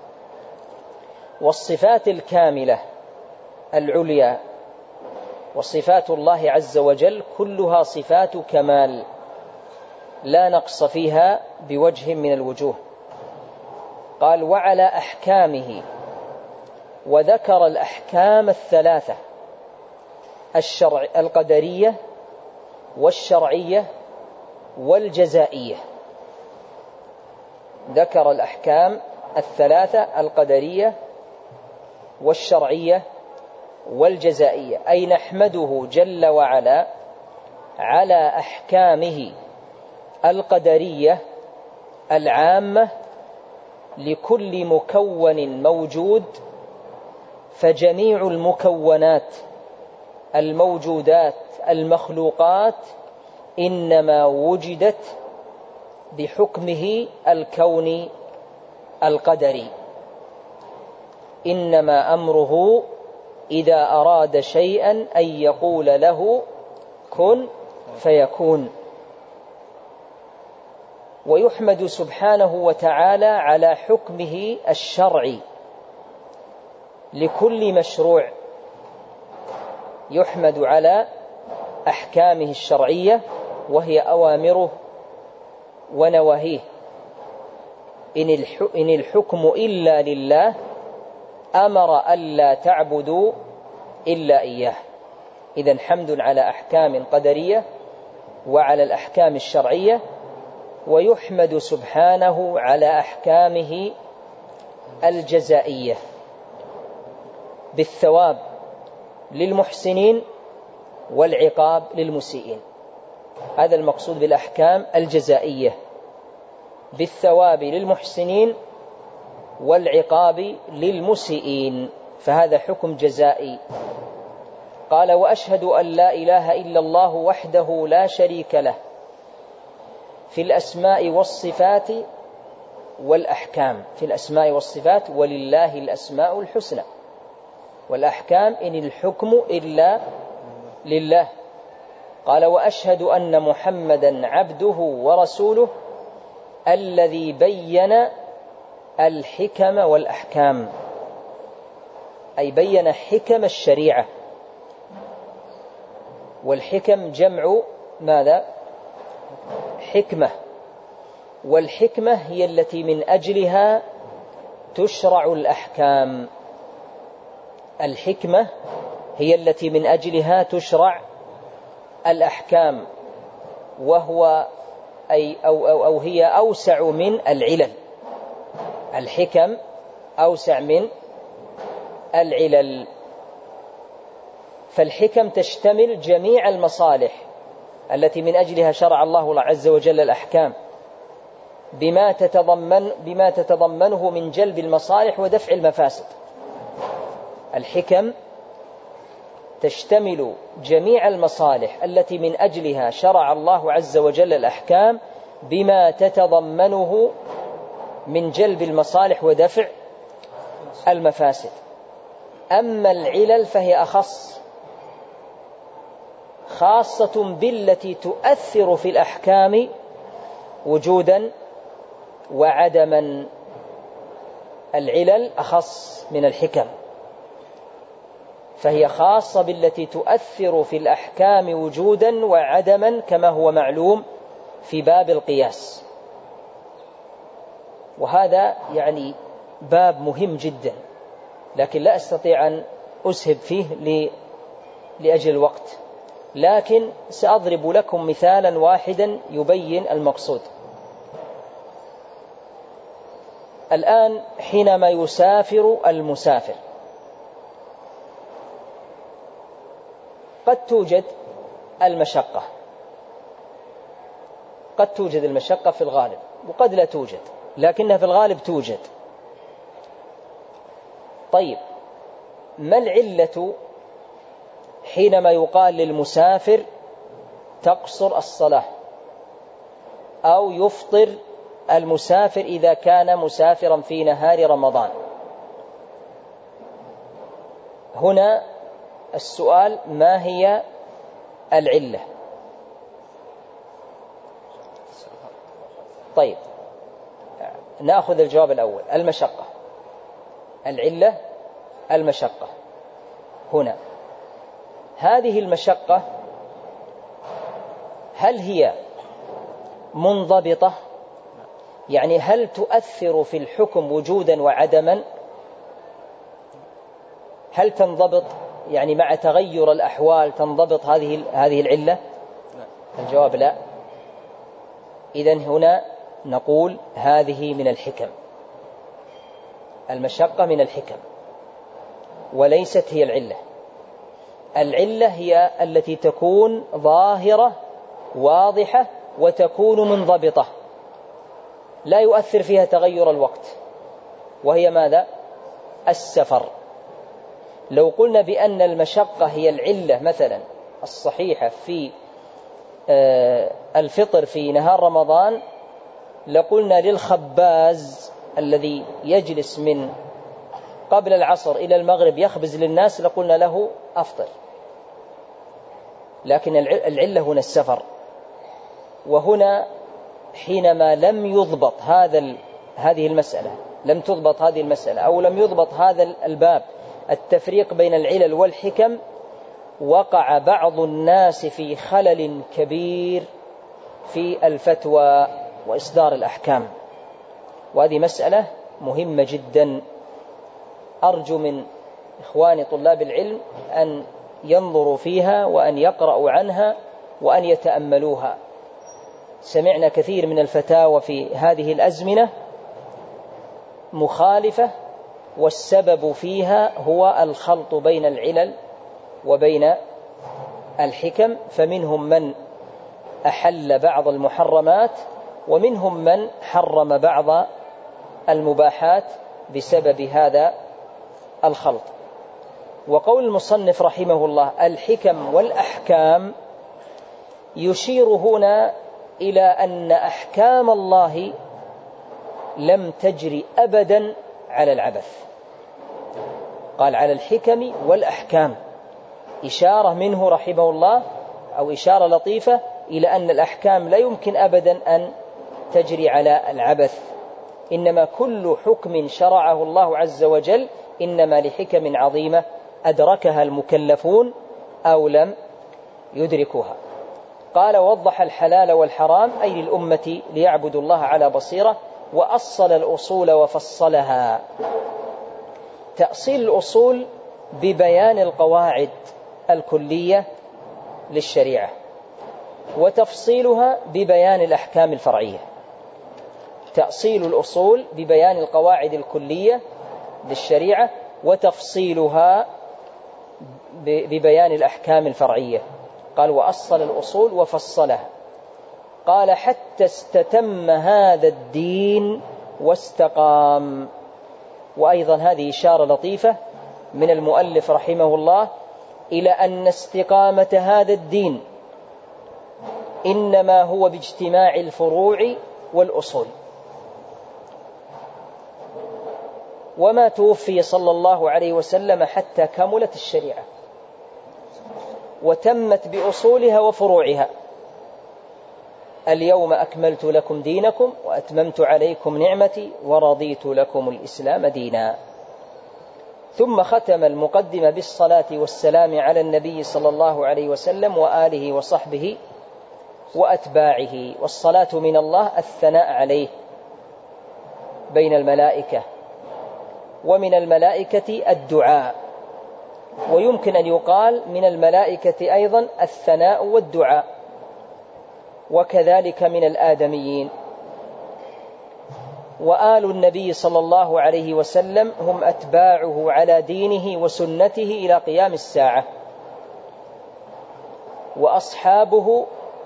والصفات الكاملة العليا وصفات الله عز وجل كلها صفات كمال لا نقص فيها بوجه من الوجوه. قال وعلى أحكامه، وذكر الأحكام الثلاثة الشرع القدرية والشرعية والجزائية. ذكر الأحكام الثلاثة القدرية والشرعية والجزائية، أي نحمده جل وعلا على أحكامه القدرية العامة لكل مكون موجود، فجميع المكونات الموجودات المخلوقات إنما وجدت بحكمه الكوني القدري. إنما أمره إذا أراد شيئا أن يقول له كن فيكون. ويحمد سبحانه وتعالى على حكمه الشرعي لكل مشروع، يحمد على أحكامه الشرعية وهي أوامره ونواهيه. إن الحكم إلا لله أمر ألا تعبدوا إلا إياه. إذن حمد على أحكام قدرية وعلى الأحكام الشرعية، ويحمد سبحانه على أحكامه الجزائية بالثواب للمحسنين والعقاب للمسيئين. هذا المقصود بالأحكام الجزائية، بالثواب للمحسنين والعقاب للمسيئين، فهذا حكم جزائي. قال وأشهد أن لا إله إلا الله وحده لا شريك له في الأسماء والصفات والأحكام. في الأسماء والصفات ولله الأسماء الحسنى، والأحكام إن الحكم إلا لله. قال وأشهد أن محمدا عبده ورسوله الذي بين الحكم والأحكام، أي بين حكم الشريعة. والحكم جمع ماذا؟ حكمة. والحكمة هي التي من أجلها تشرع الأحكام. الحكمة هي التي من أجلها تشرع الأحكام، وهو أي أو, أو, أو هي أوسع من العلل. الحكم أوسع من العلل، فالحكم تشتمل جميع المصالح التي من أجلها شرع الله عز وجل الأحكام بما تتضمن بما تتضمنه من جلب المصالح ودفع المفاسد. الحكم تشتمل جميع المصالح التي من أجلها شرع الله عز وجل الأحكام بما تتضمنه من جلب المصالح ودفع المفاسد. أما العلل فهي أخص، خاصة بالتي تؤثر في الأحكام وجودا وعدما. العلل أخص من الحكم، فهي خاصة بالتي تؤثر في الأحكام وجودا وعدما كما هو معلوم في باب القياس، وهذا يعني باب مهم جدا، لكن لا أستطيع أن أسهب فيه لأجل الوقت، لكن سأضرب لكم مثالا واحدا يبين المقصود. الآن حينما يسافر المسافر قد توجد المشقة، قد توجد المشقة في الغالب، وقد لا توجد، لكنها في الغالب توجد. طيب، ما العلة حينما يقال للمسافر تقصر الصلاة أو يفطر المسافر إذا كان مسافرا في نهار رمضان؟ هنا السؤال: ما هي العلة؟ طيب، نأخذ الجواب الأول، المشقة. العلة المشقة. هنا هذه المشقة هل هي منضبطة؟ يعني هل تؤثر في الحكم وجودا وعدما؟ هل تنضبط يعني مع تغير الأحوال تنضبط هذه هذه العلة؟ الجواب لا. إذن هنا نقول هذه من الحكم، المشقة من الحكم وليست هي العلة. العلة هي التي تكون ظاهرة واضحة وتكون منضبطة لا يؤثر فيها تغير الوقت، وهي ماذا؟ السفر. لو قلنا بأن المشقة هي العلة مثلا الصحيحة في الفطر في نهار رمضان، لقلنا للخباز الذي يجلس من قبل العصر إلى المغرب يخبز للناس لقلنا له أفطر، لكن العلة هنا السفر. وهنا حينما لم يضبط هذا هذه المسألة، لم تضبط هذه المسألة أو لم يضبط هذا الباب التفريق بين العلل والحكم، وقع بعض الناس في خلل كبير في الفتوى وإصدار الأحكام، وهذه مسألة مهمة جدا. أرجو من إخواني طلاب العلم أن ينظروا فيها وأن يقرأوا عنها وأن يتأملوها. سمعنا كثير من الفتاوى في هذه الأزمنة مخالفة، والسبب فيها هو الخلط بين العلل وبين الحكم، فمنهم من أحل بعض المحرمات ومنهم من حرم بعض المباحات بسبب هذا الخلط. وقول المصنف رحمه الله الحكم والأحكام يشير هنا إلى أن أحكام الله لم تجري أبدا على العبث، قال على الحكم والأحكام، إشارة منه رحمه الله أو إشارة لطيفة إلى أن الأحكام لا يمكن أبدا أن تجري على العبث، إنما كل حكم شرعه الله عز وجل إنما لحكم عظيمة أدركها المكلفون أو لم يدركوها. قال وضح الحلال والحرام أي للأمة ليعبدوا الله على بصيرة، وأصل الأصول وفصلها. تأصيل الأصول ببيان القواعد الكلية للشريعة، وتفصيلها ببيان الأحكام الفرعية. تأصيل الأصول ببيان القواعد الكلية للشريعة، وتفصيلها ببيان الأحكام الفرعية. قال وأصل الأصول وفصلها. قال حتى استتم هذا الدين واستقام. وأيضا هذه إشارة لطيفة من المؤلف رحمه الله إلى أن استقامة هذا الدين إنما هو باجتماع الفروع والأصول. وما توفي صلى الله عليه وسلم حتى كملت الشريعة وتمت بأصولها وفروعها. اليوم أكملت لكم دينكم وأتممت عليكم نعمتي ورضيت لكم الإسلام دينا. ثم ختم المقدمة بالصلاة والسلام على النبي صلى الله عليه وسلم وآله وصحبه وأتباعه. والصلاة من الله الثناء عليه بين الملائكة، ومن الملائكة الدعاء، ويمكن أن يقال من الملائكة أيضا الثناء والدعاء، وكذلك من الآدميين. وآل النبي صلى الله عليه وسلم هم أتباعه على دينه وسنته إلى قيام الساعة، وأصحابه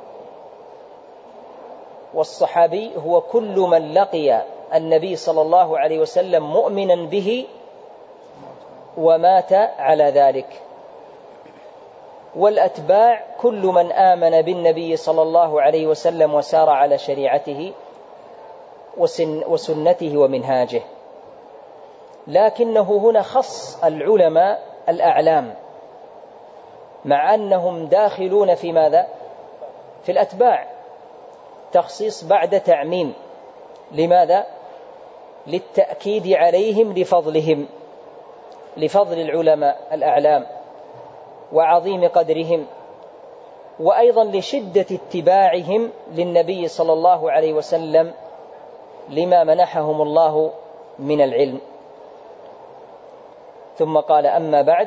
والصحابي هو كل من لقي النبي صلى الله عليه وسلم مؤمنا به ومات على ذلك. والأتباع كل من آمن بالنبي صلى الله عليه وسلم وسار على شريعته وسنته ومنهاجه. لكنه هنا خص العلماء الأعلام، مع أنهم داخلون في ماذا؟ في الأتباع، تخصيص بعد تعميم. لماذا؟ للتأكيد عليهم لفضلهم، لفضل العلماء الأعلام وعظيم قدرهم، وأيضا لشدة اتباعهم للنبي صلى الله عليه وسلم لما منحهم الله من العلم. ثم قال: أما بعد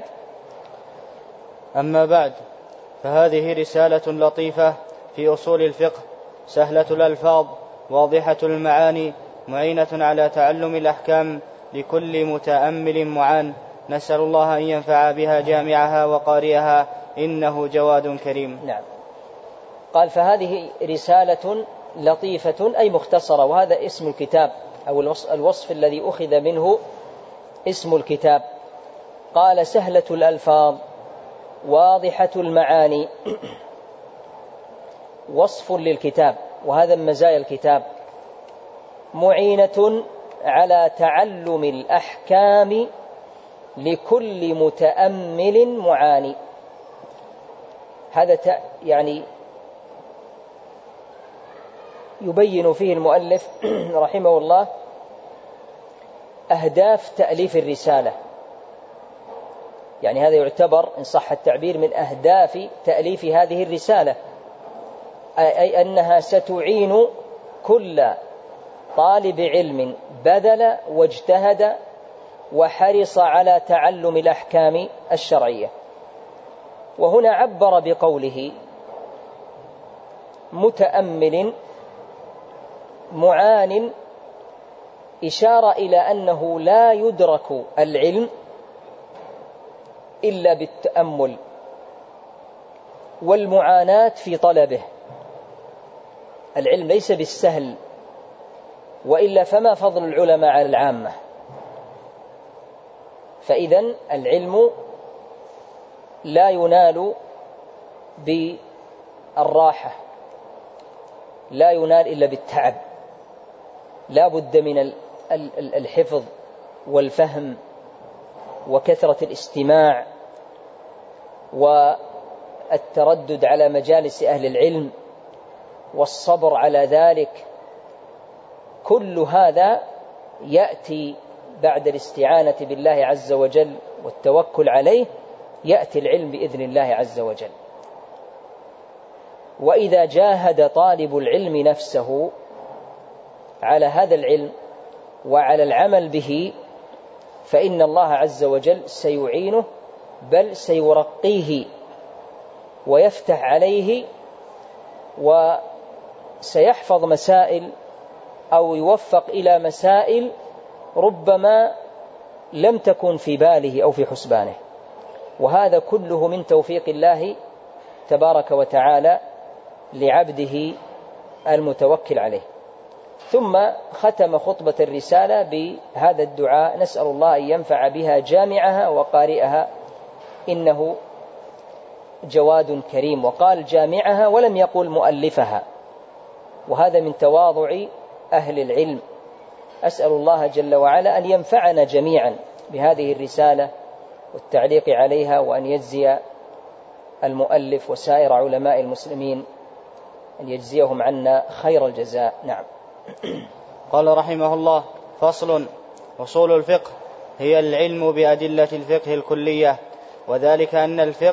أما بعد فهذه رسالة لطيفة في أصول الفقه، سهلة الألفاظ، واضحة المعاني، معينة على تعلم الأحكام لكل متأمل معان، نسأل الله أن ينفع بها جامعها وقارئها، إنه جواد كريم. نعم. قال: فهذه رسالة لطيفة أي مختصرة، وهذا اسم الكتاب أو الوصف الذي أخذ منه اسم الكتاب. قال: سهلة الألفاظ، واضحة المعاني، وصف للكتاب، وهذا من مزايا الكتاب، معينة على تعلم الأحكام لكل متأمل معاني. هذا يعني يبين فيه المؤلف رحمه الله أهداف تأليف الرسالة، يعني هذا يعتبر إن صح التعبير من أهداف تأليف هذه الرسالة، أي أنها ستعين كل طالب علم بذل واجتهد وحرص على تعلم الأحكام الشرعية. وهنا عبر بقوله متأمل معان، إشارة إلى أنه لا يدرك العلم إلا بالتأمل والمعاناة في طلبه. العلم ليس بالسهل، وإلا فما فضل العلماء على العامة؟ فإذن العلم لا ينال بالراحة، لا ينال إلا بالتعب، لا بد من الحفظ والفهم وكثرة الاستماع والتردد على مجالس أهل العلم والصبر على ذلك. كل هذا يأتي بعد الاستعانة بالله عز وجل والتوكل عليه، يأتي العلم بإذن الله عز وجل. وإذا جاهد طالب العلم نفسه على هذا العلم وعلى العمل به، فإن الله عز وجل سيعينه، بل سيرقيه ويفتح عليه، وسيحفظ مسائل أو يوفق إلى مسائل ربما لم تكن في باله أو في حسبانه. وهذا كله من توفيق الله تبارك وتعالى لعبده المتوكل عليه. ثم ختم خطبة الرسالة بهذا الدعاء: نسأل الله أن ينفع بها جامعها وقارئها، إنه جواد كريم. وقال جامعها ولم يقل مؤلفها، وهذا من تواضع أهل العلم. أسأل الله جل وعلا أن ينفعنا جميعا بهذه الرسالة والتعليق عليها، وأن يجزي المؤلف وسائر علماء المسلمين أن يجزيهم عنا خير الجزاء. نعم. قال رحمه الله: فصل. أصول الفقه هي العلم بأدلة الفقه الكلية، وذلك أن الفقه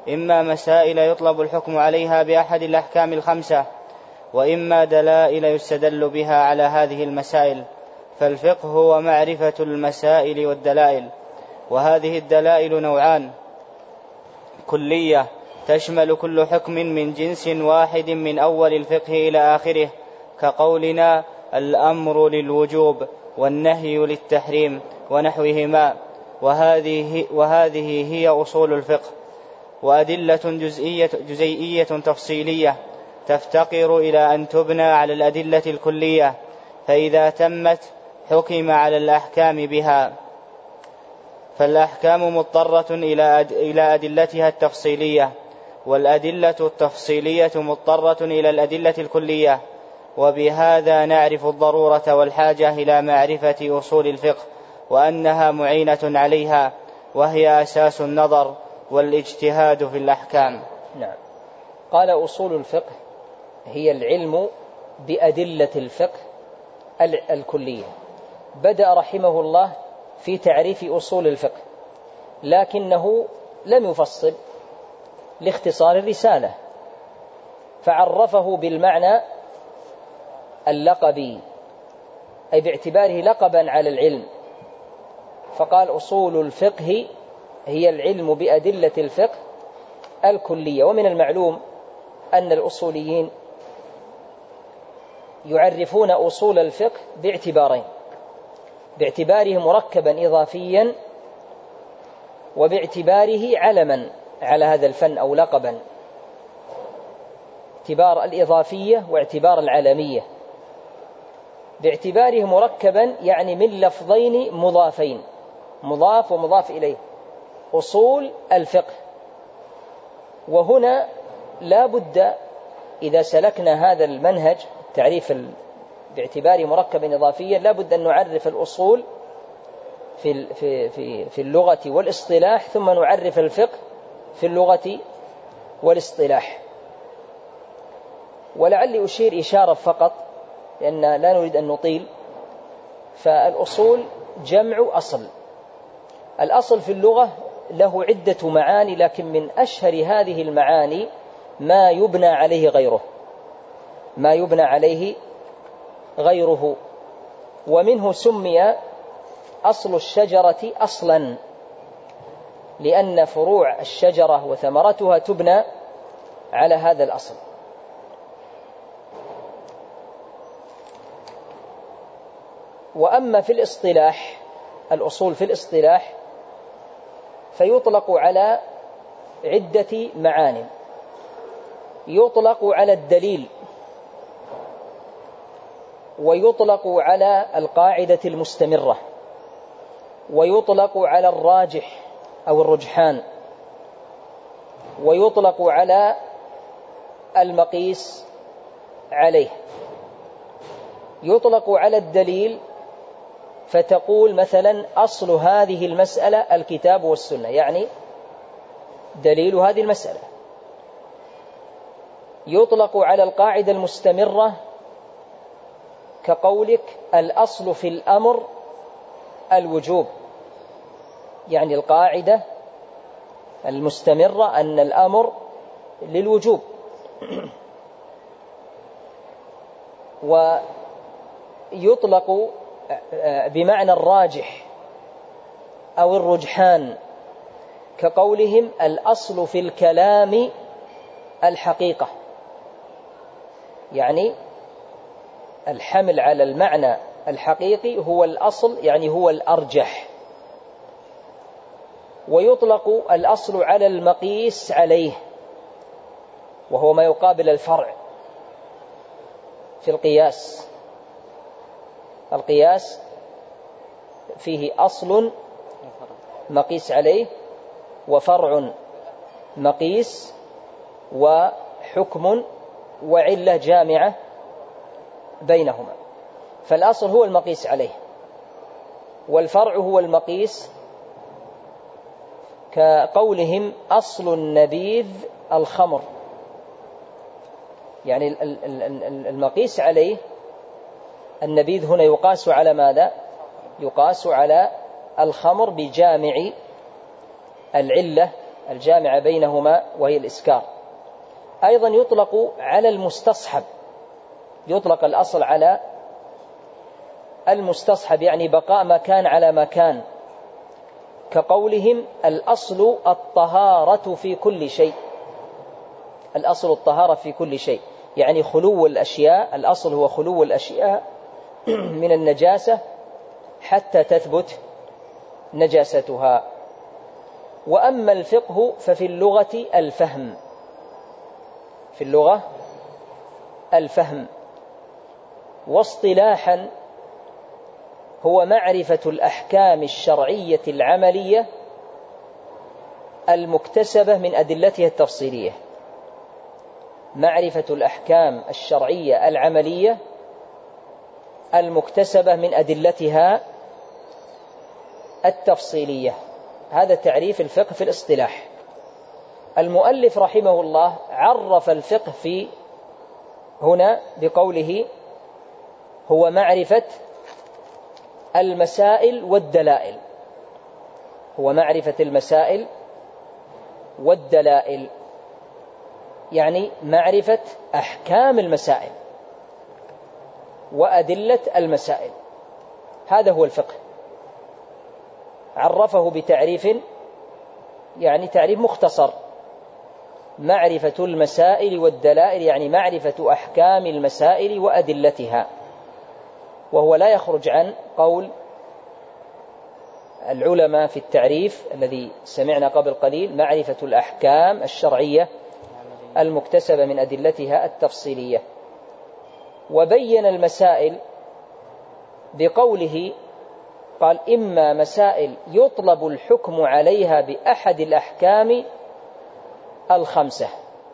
إما مسائل يطلب الحكم عليها بأحد الأحكام الخمسة، وإما دلائل يستدل بها على هذه المسائل. فالفقه هو معرفة المسائل والدلائل، وهذه الدلائل نوعان: كلية تشمل كل حكم من جنس واحد من أول الفقه إلى آخره، كقولنا الأمر للوجوب والنهي للتحريم ونحوهما، وهذه, وهذه هي أصول الفقه. وأدلة جزئية, جزئية تفصيلية تفتقر إلى أن تبنى على الأدلة الكلية، فإذا تمت حكم على الأحكام بها. فالأحكام مضطرة إلى أدلتها التفصيلية، والأدلة التفصيلية مضطرة إلى الأدلة الكلية. وبهذا نعرف الضرورة والحاجة إلى معرفة أصول الفقه، وأنها معينة عليها، وهي أساس النظر والاجتهاد في الأحكام. نعم. قال أصول الفقه هي العلم بأدلة الفقه الكلية. بدأ رحمه الله في تعريف أصول الفقه، لكنه لم يفصل لاختصار الرسالة، فعرفه بالمعنى اللقبي، أي باعتباره لقبا على العلم، فقال أصول الفقه هي العلم بأدلة الفقه الكلية. ومن المعلوم أن الأصوليين يعرفون أصول الفقه باعتبارين: باعتباره مركبا إضافيا، وباعتباره علما على هذا الفن أو لقبا. اعتبار الإضافية واعتبار العالمية. باعتباره مركبا يعني من لفظين مضافين، مضاف ومضاف إليه، أصول الفقه. وهنا لا بد إذا سلكنا هذا المنهج تعريف باعتباره مركبا إضافيا، لا بد أن نعرف الأصول في في في في اللغة والاصطلاح، ثم نعرف الفقه في اللغة والاصطلاح. ولعلي أشير إشارة فقط لأن لا نريد أن نطيل. فالأصول جمع أصل. الأصل في اللغة له عدة معاني، لكن من أشهر هذه المعاني ما يبنى عليه غيره، ما يبنى عليه غيره. ومنه سمي أصل الشجرة أصلا، لأن فروع الشجرة وثمرتها تبنى على هذا الأصل. وأما في الاصطلاح، الأصول في الاصطلاح فيطلق على عدة معاني. يطلق على الدليل، ويطلق على القاعدة المستمرة، ويطلق على الراجح أو الرجحان، ويطلق على المقيس عليه. يطلق على الدليل، فتقول مثلا أصل هذه المسألة الكتاب والسنة، يعني دليل هذه المسألة. يطلق على القاعدة المستمرة كقولك الأصل في الأمر الوجوب، يعني القاعدة المستمرة أن الأمر للوجوب. ويطلق بمعنى الراجح أو الرجحان كقولهم الأصل في الكلام الحقيقة، يعني الحمل على المعنى الحقيقي هو الأصل، يعني هو الأرجح. ويطلق الأصل على المقيس عليه، وهو ما يقابل الفرع في القياس. القياس فيه أصل مقيس عليه، وفرع مقيس، وحكم وعلة جامعة بينهما. فالأصل هو المقيس عليه، والفرع هو المقيس، كقولهم أصل النبيذ الخمر، يعني المقيس عليه النبيذ هنا يقاس على ماذا؟ يقاس على الخمر بجامع العلة الجامعة بينهما وهي الإسكار. أيضا يطلق على المستصحب، يطلق الأصل على المستصحب يعني بقاء مكان على مكان، كقولهم الأصل الطهارة في كل شيء، الأصل الطهارة في كل شيء يعني خلو الأشياء، الأصل هو خلو الأشياء من النجاسة حتى تثبت نجاستها. وأما الفقه ففي اللغة الفهم، في اللغة الفهم، واصطلاحا هو معرفة الأحكام الشرعية العملية المكتسبة من أدلتها التفصيلية، معرفة الأحكام الشرعية العملية المكتسبة من أدلتها التفصيلية. هذا تعريف الفقه في الاصطلاح. المؤلف رحمه الله عرف الفقه في هنا بقوله هو معرفة المسائل والدلائل، هو معرفة المسائل والدلائل يعني معرفة أحكام المسائل وأدلة المسائل، هذا هو الفقه. عرفه بتعريف يعني تعريف مختصر، معرفة المسائل والدلائل يعني معرفة أحكام المسائل وأدلتها، وهو لا يخرج عن قول العلماء في التعريف الذي سمعنا قبل قليل، معرفة الأحكام الشرعية المكتسبة من أدلتها التفصيلية. وبين المسائل بقوله قال إما مسائل يطلب الحكم عليها بأحد الأحكام الخمسة،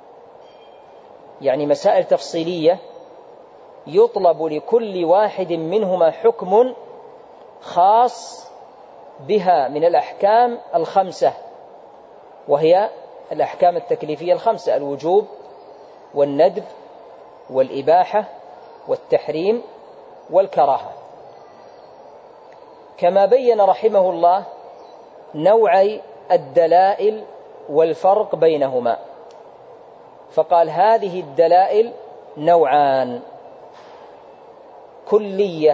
يعني مسائل تفصيلية يطلب لكل واحد منهما حكم خاص بها من الأحكام الخمسة، وهي الأحكام التكليفية الخمسة: الوجوب والندب والإباحة والتحريم والكراهة. كما بين رحمه الله نوعي الدلائل والفرق بينهما، فقال هذه الدلائل نوعان: كلية،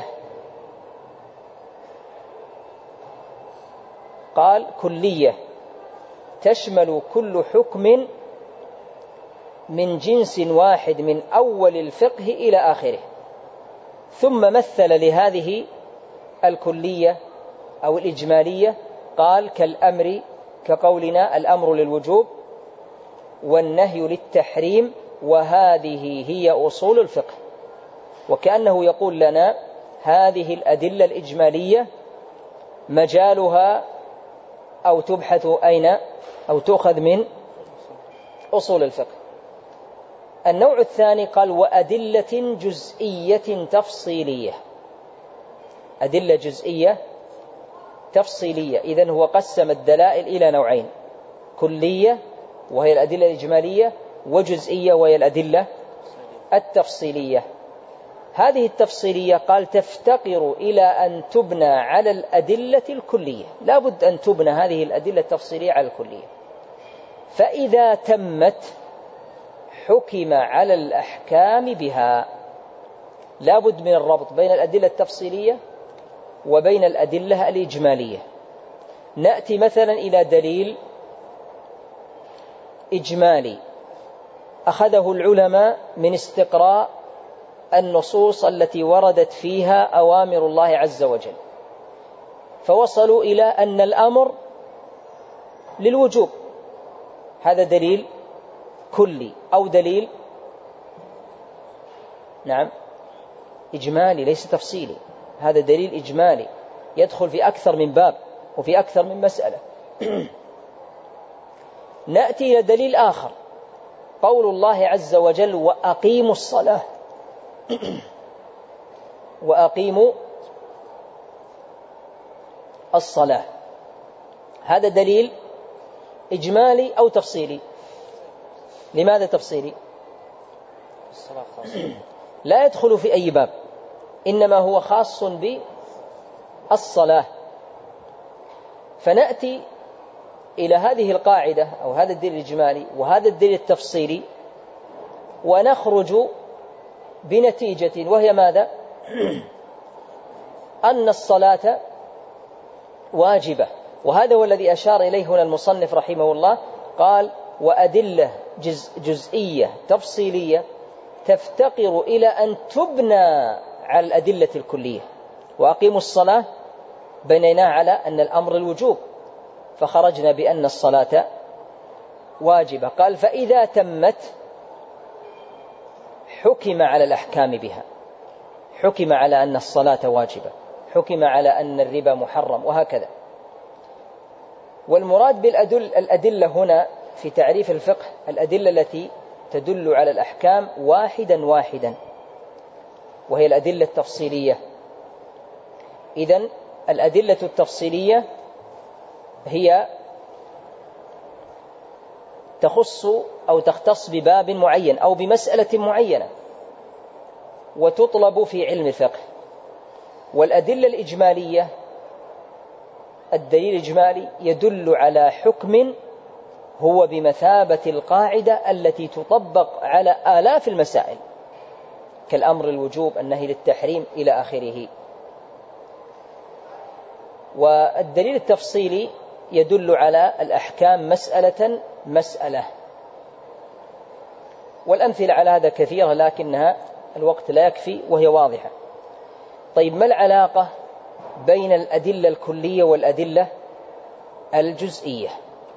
قال كلية تشمل كل حكم من جنس واحد من أول الفقه إلى آخره. ثم مثل لهذه الكلية أو الإجمالية قال كالأمر، كقولنا الأمر للوجوب والنهي للتحريم، وهذه هي أصول الفقه. وكأنه يقول لنا هذه الأدلة الإجمالية مجالها أو تبحث أين أو تؤخذ من أصول الفقه. النوع الثاني قال وأدلة جزئية تفصيلية، أدلة جزئية تفصيلية. إذن هو قسم الدلائل إلى نوعين: كلية وهي الأدلة الإجمالية، وجزئية وهي الأدلة التفصيلية. هذه التفصيلية قال تفتقر إلى أن تبنى على الأدلة الكلية، لا بد أن تبنى هذه الأدلة التفصيلية على الكلية، فإذا تمت حكم على الأحكام بها. لا بد من الربط بين الأدلة التفصيلية وبين الأدلة الإجمالية. نأتي مثلا إلى دليل إجمالي أخذه العلماء من استقراء النصوص التي وردت فيها أوامر الله عز وجل، فوصلوا إلى أن الأمر للوجوب، هذا دليل كلي أو دليل نعم إجمالي ليس تفصيلي، هذا دليل إجمالي يدخل في أكثر من باب وفي أكثر من مسألة. نأتي إلى دليل آخر، قول الله عز وجل وأقيموا الصلاة وأقيموا الصلاة، هذا دليل إجمالي أو تفصيلي؟ لماذا تفصيلي؟ لا يدخل في أي باب، إنما هو خاص بالصلاة. فنأتي إلى هذه القاعدة أو هذا الدليل الإجمالي وهذا الدليل التفصيلي ونخرج بنتيجة، وهي ماذا؟ أن الصلاة واجبة. وهذا هو الذي أشار إليه هنا المصنف رحمه الله، قال وأدلة جز جزئية تفصيلية تفتقر إلى أن تبنى على الأدلة الكلية. وأقيموا الصلاة بنيناها على أن الأمر الوجوب، فخرجنا بأن الصلاة واجبة. قال فإذا تمت حكم على الأحكام بها، حكم على أن الصلاة واجبة، حكم على أن الربا محرم، وهكذا. والمراد بالأدلة هنا في تعريف الفقه الأدلة التي تدل على الأحكام واحدا واحدا، وهي الأدلة التفصيلية. إذن الأدلة التفصيلية هي تخص أو تختص بباب معين أو بمسألة معينة وتطلب في علم الفقه. والأدلة الإجمالية، الدليل الإجمالي يدل على حكم هو بمثابة القاعدة التي تطبق على آلاف المسائل، كالأمر الوجوب، النهي للتحريم، إلى آخره. والدليل التفصيلي يدل على الأحكام مسألة مسألة. والأمثلة على هذا كثيرة لكنها الوقت لا يكفي وهي واضحة. طيب، ما العلاقة بين الأدلة الكلية والأدلة الجزئية؟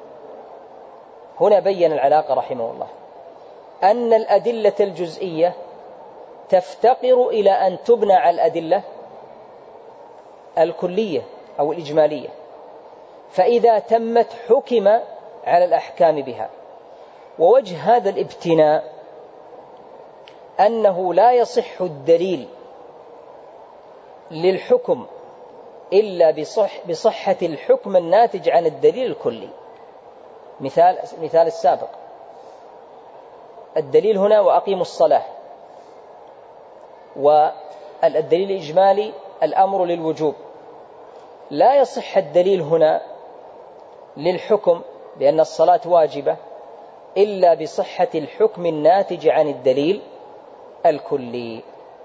هنا بين العلاقة رحمه الله أن الأدلة الجزئية تفتقر إلى أن تبنى على الأدلة الكلية أو الإجمالية، فإذا تمت حكم على الأحكام بها. ووجه هذا الابتناء أنه لا يصح الدليل للحكم إلا بصح بصحة الحكم الناتج عن الدليل الكلي. مثال مثال السابق، الدليل هنا وأقيموا الصلاة، والدليل الإجمالي الأمر للوجوب. لا يصح الدليل هنا للحكم بأن الصلاة واجبة إلا بصحة الحكم الناتج عن الدليل الكلي.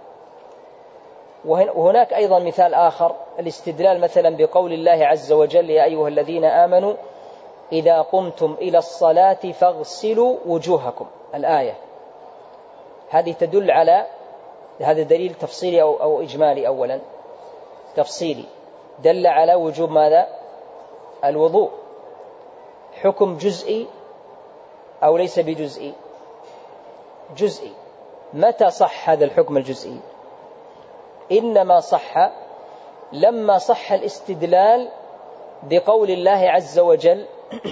وهناك أيضا مثال آخر، الاستدلال مثلا بقول الله عز وجل يا أيها الذين آمنوا إذا قمتم إلى الصلاة فاغسلوا وجوهكم، الآية هذه تدل على، هذا دليل تفصيلي أو, أو إجمالي؟ أولا تفصيلي، دل على وجوب ماذا؟ الوضوء. حكم جزئي أو ليس بجزئي؟ جزئي. متى صح هذا الحكم الجزئي؟ إنما صح لما صح الاستدلال بقول الله عز وجل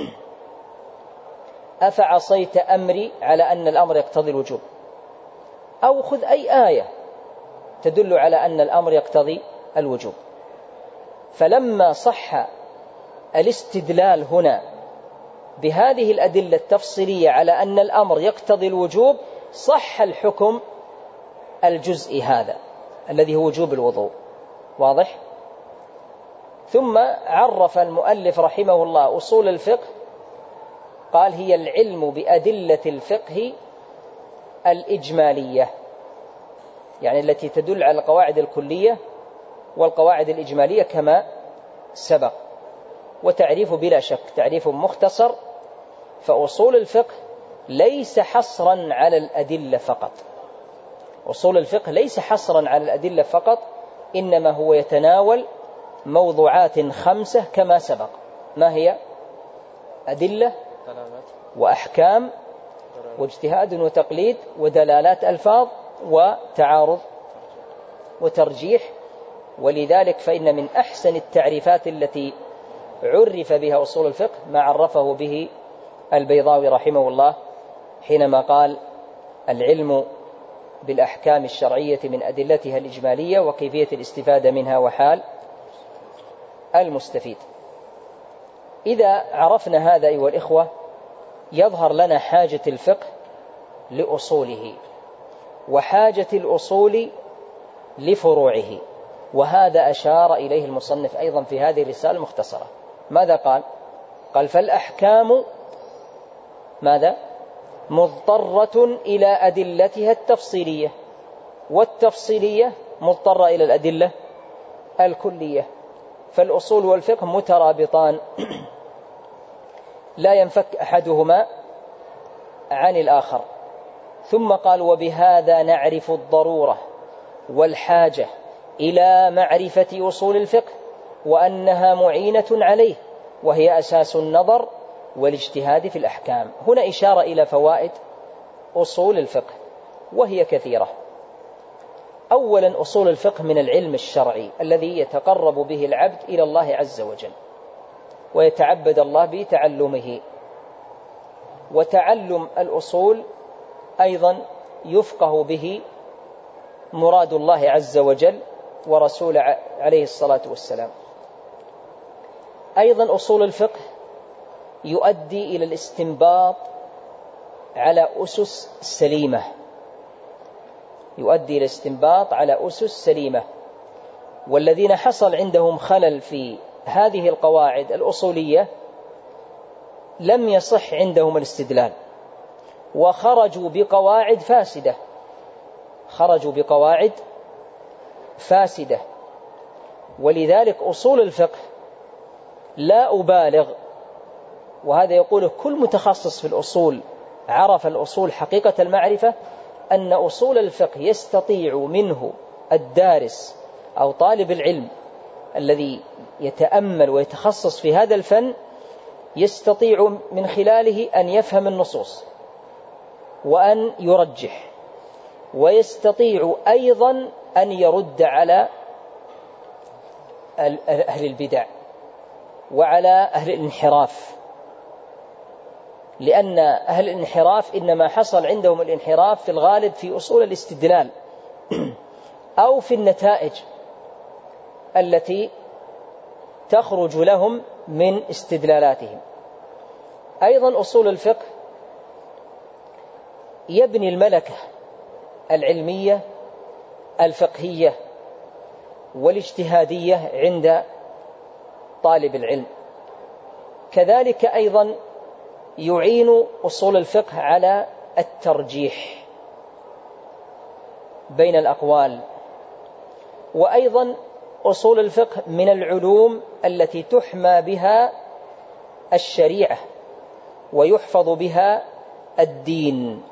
أفعصيت أمري، على أن الأمر يقتضي الوجوب. أو خذ أي آية تدل على أن الأمر يقتضي الوجوب. فلما صح الاستدلال هنا بهذه الأدلة التفصيلية على أن الأمر يقتضي الوجوب، صح الحكم الجزئي هذا الذي هو وجوب الوضوء. واضح؟ ثم عرف المؤلف رحمه الله أصول الفقه، قال هي العلم بأدلة الفقه الإجمالية، يعني التي تدل على القواعد الكلية والقواعد الإجمالية كما سبق. وتعريف بلا شك تعريف مختصر، فأصول الفقه ليس حصرا على الأدلة فقط. أصول الفقه ليس حصرا على الأدلة فقط، إنما هو يتناول موضوعات خمسة كما سبق. ما هي؟ أدلة وأحكام واجتهاد وتقليد ودلالات ألفاظ وتعارض وترجيح. ولذلك فإن من أحسن التعريفات التي عرف بها أصول الفقه ما عرفه به البيضاوي رحمه الله حينما قال العلم بالأحكام الشرعية من أدلتها الإجمالية وكيفية الاستفادة منها وحال المستفيد. إذا عرفنا هذا أيها الإخوة يظهر لنا حاجة الفقه لأصوله وحاجة الأصول لفروعه، وهذا أشار إليه المصنف أيضا في هذه الرسالة المختصرة. ماذا قال؟ قال فالأحكام ماذا؟ مضطرة إلى أدلتها التفصيلية، والتفصيلية مضطرة إلى الأدلة الكلية. فالأصول والفقه مترابطان لا ينفك أحدهما عن الآخر. ثم قال وبهذا نعرف الضرورة والحاجة إلى معرفة أصول الفقه، وأنها معينة عليه، وهي أساس النظر والاجتهاد في الأحكام. هنا إشارة إلى فوائد أصول الفقه وهي كثيرة. أولا أصول الفقه من العلم الشرعي الذي يتقرب به العبد إلى الله عز وجل ويتعبد الله بتعلمه. وتعلم الأصول أيضا يفقه به مراد الله عز وجل ورسول عليه الصلاة والسلام. أيضا أصول الفقه يؤدي إلى الاستنباط على أسس سليمة يؤدي إلى الاستنباط على أسس سليمة والذين حصل عندهم خلل في هذه القواعد الأصولية لم يصح عندهم الاستدلال، وخرجوا بقواعد فاسدة خرجوا بقواعد فاسدة ولذلك أصول الفقه لا أبالغ، وهذا يقوله كل متخصص في الأصول عرف الأصول حقيقة المعرفة، أن أصول الفقه يستطيع منه الدارس أو طالب العلم الذي يتأمل ويتخصص في هذا الفن يستطيع من خلاله أن يفهم النصوص وأن يرجح، ويستطيع أيضا أن يرد على أهل البدع وعلى أهل الانحراف، لأن أهل الانحراف إنما حصل عندهم الانحراف في الغالب في أصول الاستدلال أو في النتائج التي تخرج لهم من استدلالاتهم. أيضا أصول الفقه يبني الملكة العلمية الفقهية والاجتهادية عند طالب العلم. كذلك أيضا يعين أصول الفقه على الترجيح بين الأقوال. وأيضا أصول الفقه من العلوم التي تحمى بها الشريعة ويحفظ بها الدين،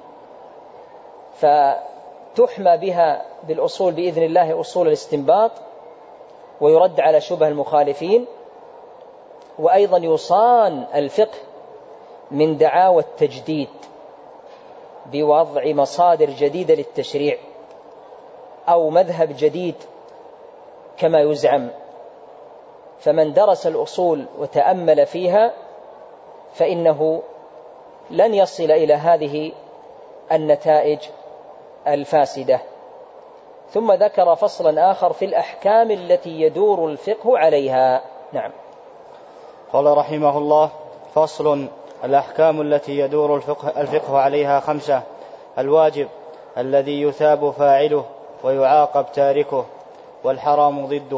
فتحمى بها بالأصول بإذن الله أصول الاستنباط ويرد على شبه المخالفين. وأيضا يصان الفقه من دعاوى التجديد بوضع مصادر جديدة للتشريع أو مذهب جديد كما يزعم. فمن درس الأصول وتأمل فيها فإنه لن يصل إلى هذه النتائج الفاسدة. ثم ذكر فصلا آخر في الأحكام التي يدور الفقه عليها. نعم. قال رحمه الله: فصل: الأحكام التي يدور الفقه, الفقه عليها خمسة: الواجب الذي يثاب فاعله ويعاقب تاركه، والحرام ضده،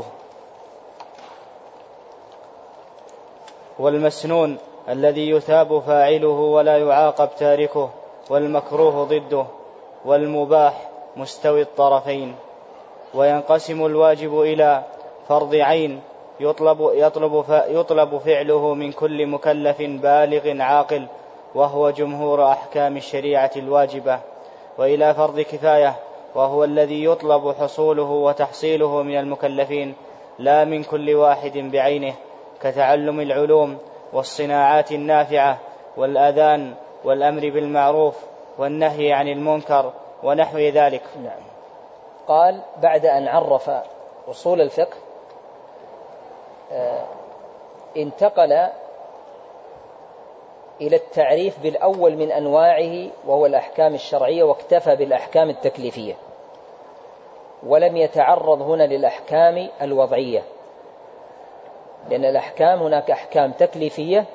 والمسنون الذي يثاب فاعله ولا يعاقب تاركه، والمكروه ضده، والمباح مستوي الطرفين. وينقسم الواجب إلى فرض عين يطلب, يطلب, يطلب فعله من كل مكلف بالغ عاقل، وهو جمهور أحكام الشريعة الواجبة، وإلى فرض كفاية، وهو الذي يطلب حصوله وتحصيله من المكلفين لا من كل واحد بعينه، كتعلم العلوم والصناعات النافعة والأذان والأمر بالمعروف والنهي عن المنكر ونحو ذلك. نعم. قال بعد أن عرف أصول الفقه انتقل إلى التعريف بالأول من أنواعه وهو الأحكام الشرعية، واكتفى بالأحكام التكليفية ولم يتعرض هنا للأحكام الوضعية، لأن الأحكام هناك أحكام تكليفية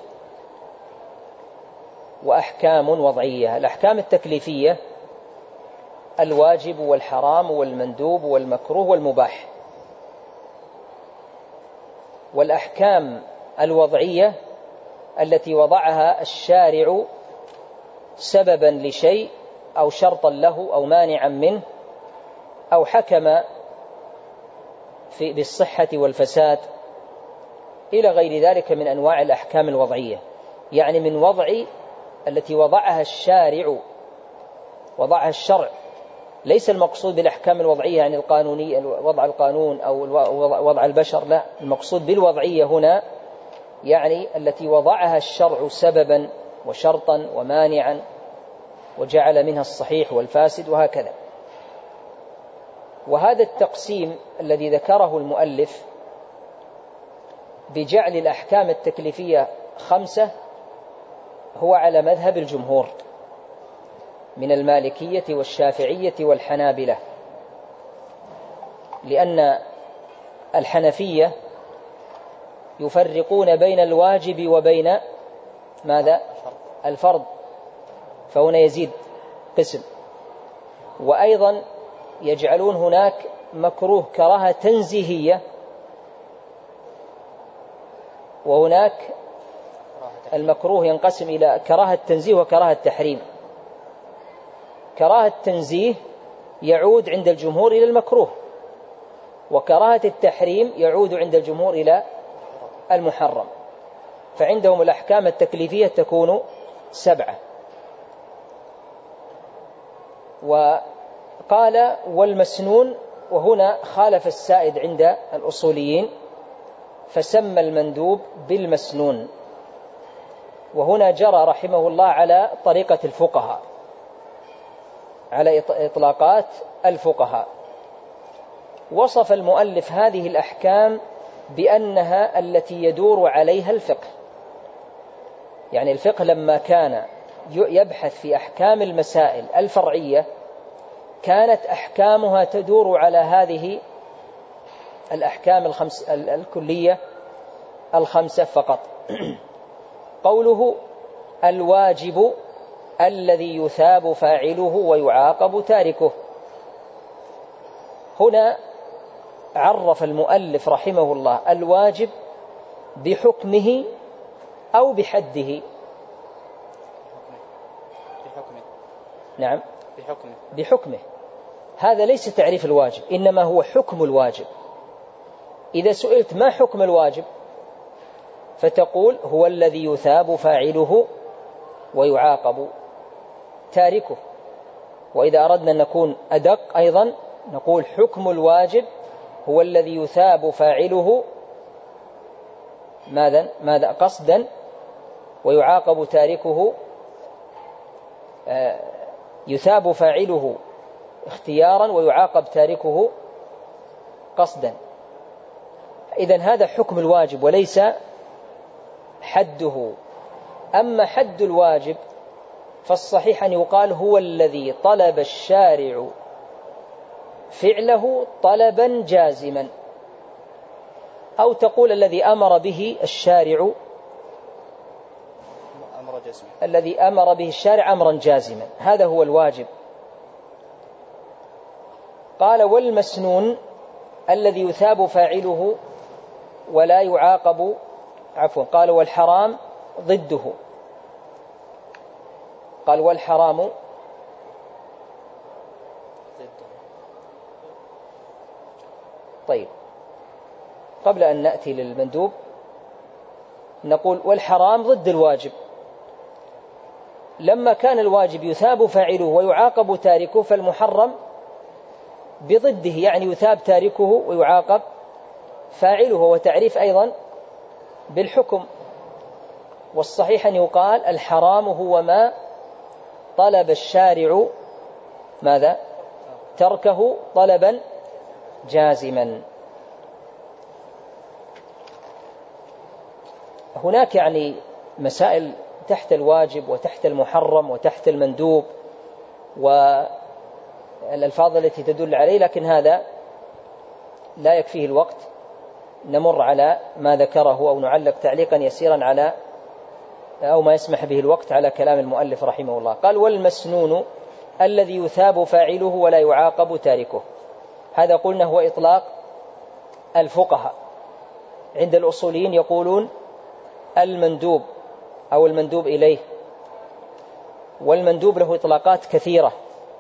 وأحكام وضعية. الأحكام التكليفية الواجب والحرام والمندوب والمكروه والمباح، والأحكام الوضعية التي وضعها الشارع سببا لشيء أو شرطا له أو مانعا منه أو حكم في بالصحة والفساد إلى غير ذلك من أنواع الأحكام الوضعية. يعني من وضع التي وضعها الشارع، وضعها الشرع، ليس المقصود بالأحكام الوضعية يعني القانونية وضع القانون أو وضع البشر، لا، المقصود بالوضعية هنا يعني التي وضعها الشرع سببا وشرطا ومانعا وجعل منها الصحيح والفاسد وهكذا. وهذا التقسيم الذي ذكره المؤلف بجعل الأحكام التكليفية خمسة هو على مذهب الجمهور من المالكية والشافعية والحنابلة، لأن الحنفية يفرقون بين الواجب وبين ماذا؟ الفرض، فهنا يزيد قسم. وأيضا يجعلون هناك مكروه كراهة تنزيهية، وهناك المكروه ينقسم إلى كراهة تنزيه وكراهة تحريم. كراهة التنزيه يعود عند الجمهور إلى المكروه، وكراهة التحريم يعود عند الجمهور إلى المحرم. فعندهم الأحكام التكليفية تكون سبعة. وقال والمسنون، وهنا خالف السائد عند الأصوليين فسمى المندوب بالمسنون، وهنا جرى رحمه الله على طريقة الفقهاء، على إطلاقات الفقهاء. وصف المؤلف هذه الأحكام بأنها التي يدور عليها الفقه. يعني الفقه لما كان يبحث في أحكام المسائل الفرعية كانت أحكامها تدور على هذه الأحكام الخمس الكلية الخمسة فقط. قوله الواجب الذي يثاب فاعله ويعاقب تاركه، هنا عرف المؤلف رحمه الله الواجب بحكمه أو بحده. بحكمه. نعم، بحكمه. بحكمه. هذا ليس تعريف الواجب، إنما هو حكم الواجب. إذا سئلت ما حكم الواجب فتقول هو الذي يثاب فاعله ويعاقب تاركه. وإذا أردنا أن نكون أدق أيضا نقول حكم الواجب هو الذي يثاب فاعله ماذا ماذا قصدا ويعاقب تاركه، آه يثاب فاعله اختيارا ويعاقب تاركه قصدا. إذن هذا حكم الواجب وليس حده. أما حد الواجب فالصحيح أن يقال هو الذي طلب الشارع فعله طلبا جازما، أو تقول الذي أمر به الشارع أمر جازما. الذي أمر به الشارع أمرا جازما، هذا هو الواجب. قال والمسنون الذي يثاب فاعله ولا يعاقب، عفوا قال والحرام ضده. قال والحرام ضده. طيب، قبل أن نأتي للمندوب نقول والحرام ضد الواجب. لما كان الواجب يثاب فاعله ويعاقب تاركه فالمحرم بضده، يعني يثاب تاركه ويعاقب فاعله، وتعريف أيضا بالحكم. والصحيح أن يقال الحرام هو ما طلب الشارع ماذا تركه طلبا جازما. هناك يعني مسائل تحت الواجب وتحت المحرم وتحت المندوب والألفاظ التي تدل عليه، لكن هذا لا يكفيه الوقت. نمر على ما ذكره أو نعلق تعليقا يسيرا على أو ما يسمح به الوقت على كلام المؤلف رحمه الله. قال والمسنون الذي يثاب فاعله ولا يعاقب تاركه، هذا قلنا هو إطلاق الفقهاء. عند الأصوليين يقولون المندوب أو المندوب إليه. والمندوب له إطلاقات كثيرة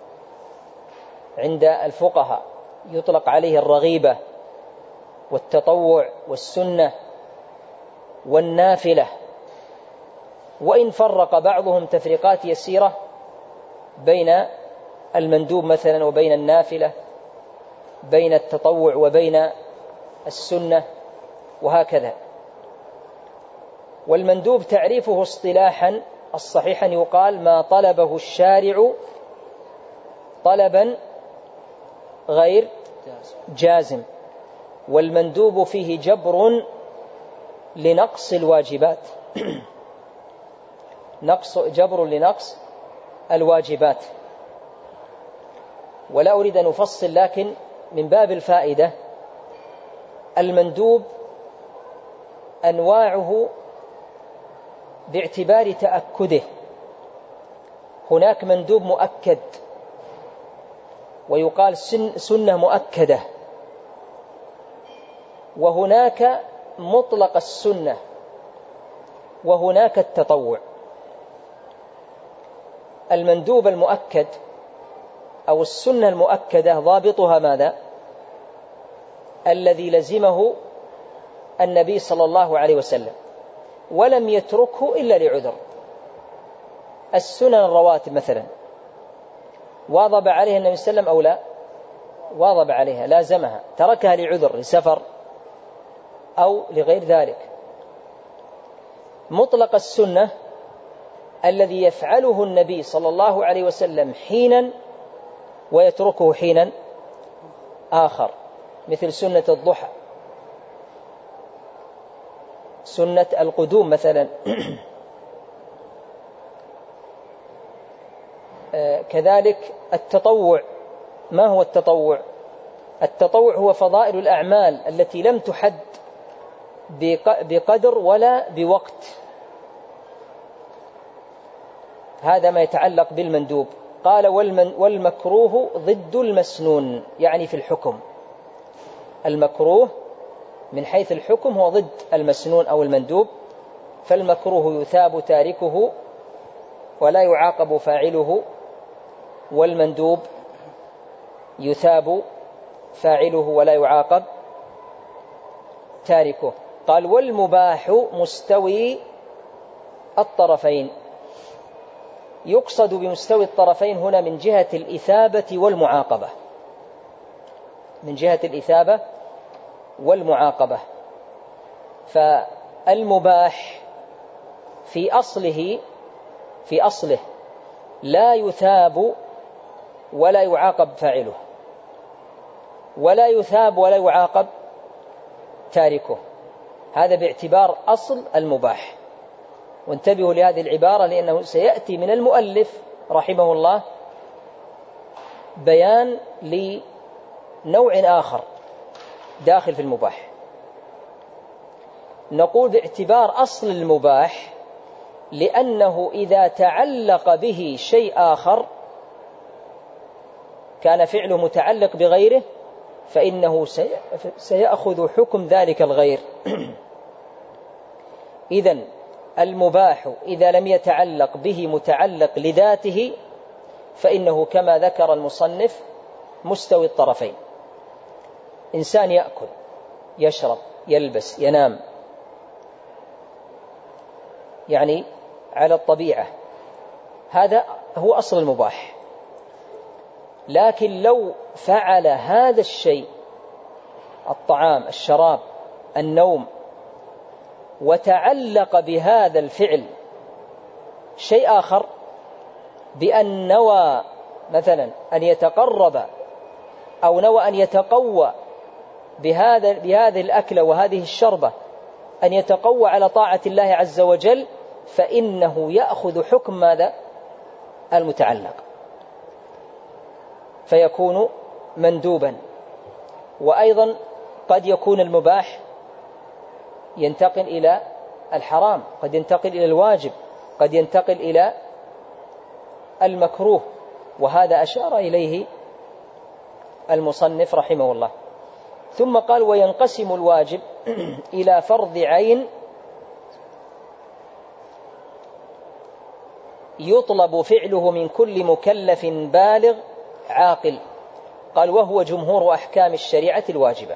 عند الفقهاء، يطلق عليه الرغيبة والتطوع والسنة والنافلة، وإن فرق بعضهم تفريقات يسيرة بين المندوب مثلا وبين النافلة، بين التطوع وبين السنة، وهكذا. والمندوب تعريفه اصطلاحا الصحيح أن يقال ما طلبه الشارع طلبا غير جازم، والمندوب فيه جبر لنقص الواجبات نقص جبر لنقص الواجبات. ولا أريد أن أفصل، لكن من باب الفائدة المندوب أنواعه باعتبار تأكده. هناك مندوب مؤكد ويقال سنة مؤكدة، وهناك مطلق السنة، وهناك التطوع. المندوب المؤكد أو السنة المؤكدة ضابطها ماذا؟ الذي لزمه النبي صلى الله عليه وسلم ولم يتركه إلا لعذر. السنن الرواتب مثلا واظب عليها النبي صلى الله عليه وسلم أو لا؟ واظب عليها، لازمها، تركها لعذر، لسفر أو لغير ذلك. مطلق السنة الذي يفعله النبي صلى الله عليه وسلم حينا ويتركه حينا آخر، مثل سنة الضحى، سنة القدوم مثلا. كذلك التطوع. ما هو التطوع؟ التطوع هو فضائل الأعمال التي لم تحد بقدر ولا بوقت. هذا ما يتعلق بالمندوب. قال والمكروه ضد المسنون، يعني في الحكم. المكروه من حيث الحكم هو ضد المسنون أو المندوب، فالمكروه يثاب تاركه ولا يعاقب فاعله، والمندوب يثاب فاعله ولا يعاقب تاركه. قال والمباح مستوي الطرفين. يقصد بمستوي الطرفين هنا من جهة الإثابة والمعاقبة، من جهة الإثابة والمعاقبة. فالمباح في أصله في أصله لا يثاب ولا يعاقب فاعله، ولا يثاب ولا يعاقب تاركه. هذا باعتبار أصل المباح. وانتبهوا لهذه العبارة، لأنه سيأتي من المؤلف رحمه الله بيان لنوع آخر داخل في المباح. نقول باعتبار أصل المباح لأنه إذا تعلق به شيء آخر كان فعله متعلق بغيره فإنه سيأخذ حكم ذلك الغير. إذن المباح إذا لم يتعلق به متعلق لذاته فإنه كما ذكر المصنف مستوي الطرفين. إنسان يأكل، يشرب، يلبس، ينام، يعني على الطبيعة، هذا هو أصل المباح. لكن لو فعل هذا الشيء، الطعام، الشراب، النوم، وتعلق بهذا الفعل شيء آخر بأن نوى مثلا أن يتقرب أو نوى أن يتقوى بهذا بهذه الأكلة وهذه الشربة، أن يتقوى على طاعة الله عز وجل، فإنه يأخذ حكم ماذا؟ المتعلق، فيكون مندوبا. وأيضا قد يكون المباح ينتقل إلى الحرام، قد ينتقل إلى الواجب، قد ينتقل إلى المكروه، وهذا أشار إليه المصنف رحمه الله. ثم قال وينقسم الواجب إلى فرض عين يطلب فعله من كل مكلف بالغ عاقل. قال وهو جمهور أحكام الشريعة الواجبة.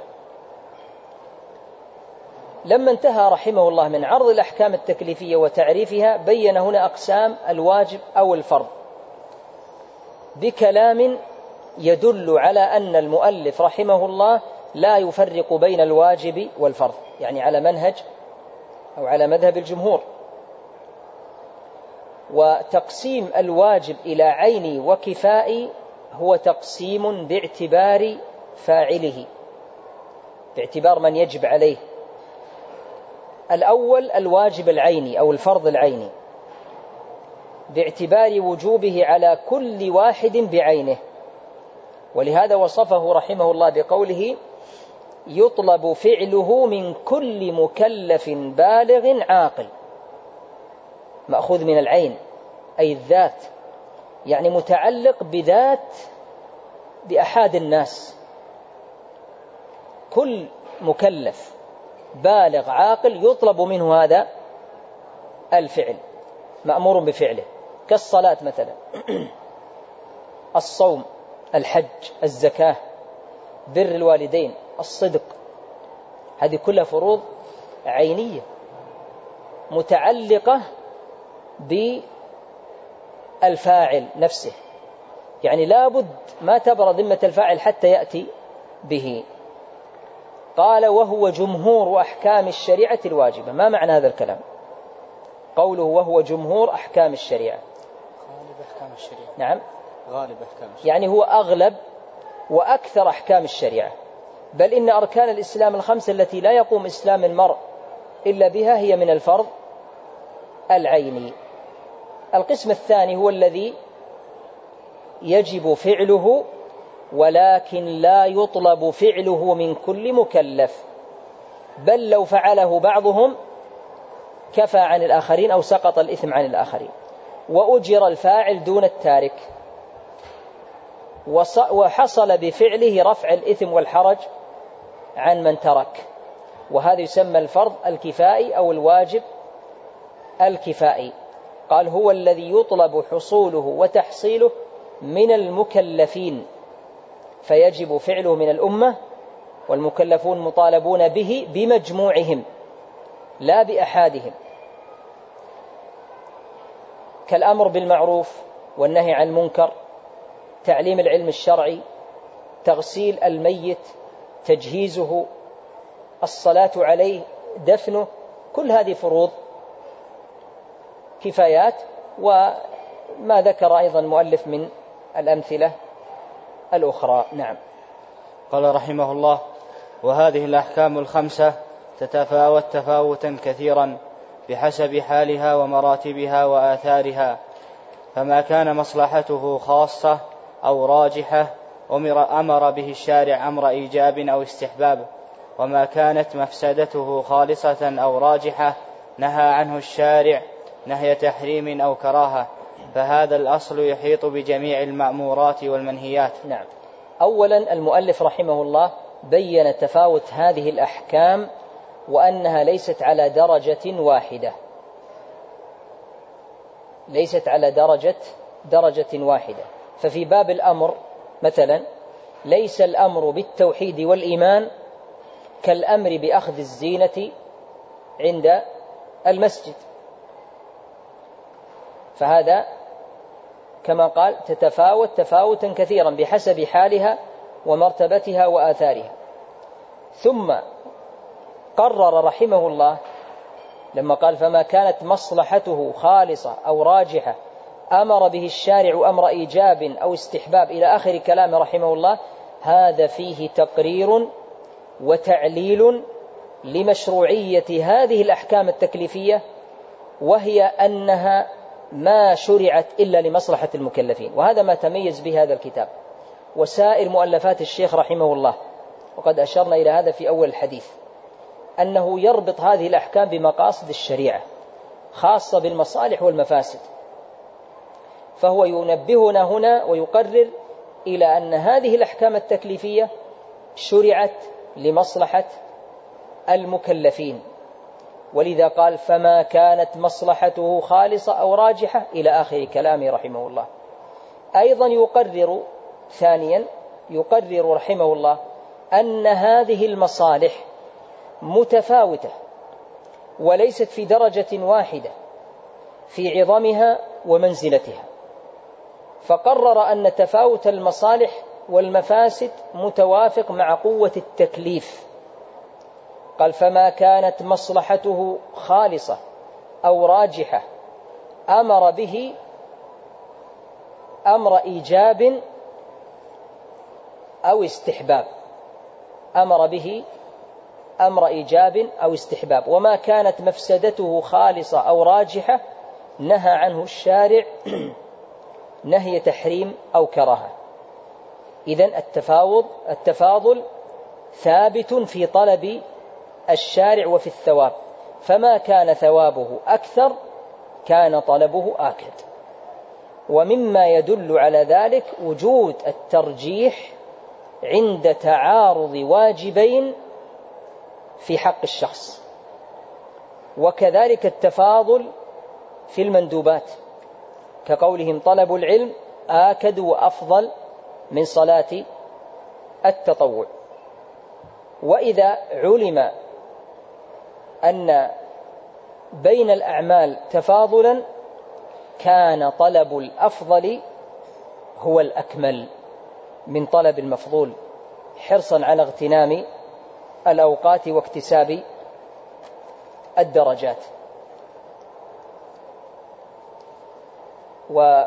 لما انتهى رحمه الله من عرض الأحكام التكليفية وتعريفها بين هنا أقسام الواجب أو الفرض بكلام يدل على أن المؤلف رحمه الله لا يفرق بين الواجب والفرض، يعني على منهج أو على مذهب الجمهور. وتقسيم الواجب إلى عيني وكفائي هو تقسيم باعتبار فاعله، باعتبار من يجب عليه. الأول الواجب العيني أو الفرض العيني باعتبار وجوبه على كل واحد بعينه، ولهذا وصفه رحمه الله بقوله يطلب فعله من كل مكلف بالغ عاقل، مأخوذ من العين أي الذات، يعني متعلق بذات بأحد الناس. كل مكلف بالغ عاقل يطلب منه هذا الفعل، مأمور بفعله، كالصلاة مثلا، الصوم، الحج، الزكاة، بر الوالدين، الصدق، هذه كلها فروض عينية متعلقة بالفاعل نفسه، يعني لابد ما تبرى ذمة الفاعل حتى يأتي به. قال وهو جمهور أحكام الشريعة الواجبة. ما معنى هذا الكلام؟ قوله وهو جمهور أحكام الشريعة، غالب أحكام الشريعة. نعم، غالب أحكام الشريعة، يعني هو أغلب وأكثر أحكام الشريعة. بل إن أركان الإسلام الخمسة التي لا يقوم إسلام المرء إلا بها هي من الفرض العيني. القسم الثاني هو الذي يجب فعله ولكن لا يطلب فعله من كل مكلف، بل لو فعله بعضهم كفى عن الآخرين أو سقط الإثم عن الآخرين، وأجر الفاعل دون التارك، وحصل بفعله رفع الإثم والحرج عن من ترك. وهذا يسمى الفرض الكفائي أو الواجب الكفائي. قال هو الذي يطلب حصوله وتحصيله من المكلفين، فيجب فعله من الأمة، والمكلفون مطالبون به بمجموعهم لا بأحادهم، كالأمر بالمعروف والنهي عن المنكر، تعليم العلم الشرعي، تغسيل الميت، تجهيزه، الصلاة عليه، دفنه، كل هذه فروض كفايات. وما ذكر أيضا المؤلف من الأمثلة الأخرى. نعم. قال رحمه الله وهذه الأحكام الخمسة تتفاوت تفاوتا كثيرا بحسب حالها ومراتبها وآثارها، فما كان مصلحته خاصة أو راجحة أمر به الشارع أمر إيجاب أو استحباب، وما كانت مفسدته خالصة أو راجحة نهى عنه الشارع نهي تحريم أو كراهة. فهذا الأصل يحيط بجميع المأمورات والمنهيات. نعم. أولا المؤلف رحمه الله بين تفاوت هذه الأحكام وأنها ليست على درجة واحدة، ليست على درجة درجة واحدة. ففي باب الأمر مثلا ليس الأمر بالتوحيد والإيمان كالأمر بأخذ الزينة عند المسجد، فهذا كما قال تتفاوت تفاوتا كثيرا بحسب حالها ومرتبتها وآثارها. ثم قرر رحمه الله لما قال فما كانت مصلحته خالصة أو راجحة أمر به الشارع أمر إيجاب أو استحباب إلى آخر كلام رحمه الله، هذا فيه تقرير وتعليل لمشروعية هذه الأحكام التكليفية، وهي أنها ما شرعت إلا لمصلحة المكلفين. وهذا ما تميز به هذا الكتاب وسائر مؤلفات الشيخ رحمه الله، وقد أشرنا إلى هذا في أول الحديث، أنه يربط هذه الأحكام بمقاصد الشريعة خاصة بالمصالح والمفاسد. فهو ينبهنا هنا ويقرر إلى أن هذه الأحكام التكليفية شرعت لمصلحة المكلفين، ولذا قال فما كانت مصلحته خالصة أو راجحة إلى آخر كلامه رحمه الله. أيضا يقرر ثانيا يقرر رحمه الله أن هذه المصالح متفاوتة وليست في درجة واحدة في عظمها ومنزلتها، فقرر أن تفاوت المصالح والمفاسد متوافق مع قوة التكليف. قال فما كانت مصلحته خالصة أو راجحة أمر به أمر إيجاب أو استحباب، أمر به أمر إيجاب أو استحباب. وما كانت مفسدته خالصة أو راجحة نهى عنه الشارع نهي تحريم أو كراهة. إذن التفاوض التفاضل ثابت في طلب الشارع وفي الثواب، فما كان ثوابه أكثر كان طلبه آكد. ومما يدل على ذلك وجود الترجيح عند تعارض واجبين في حق الشخص، وكذلك التفاضل في المندوبات كقولهم طلب العلم آكد وأفضل من صلاة التطوع. وإذا علم أن بين الأعمال تفاضلا كان طلب الأفضل هو الأكمل من طلب المفضول، حرصا على اغتنام الأوقات واكتساب الدرجات. و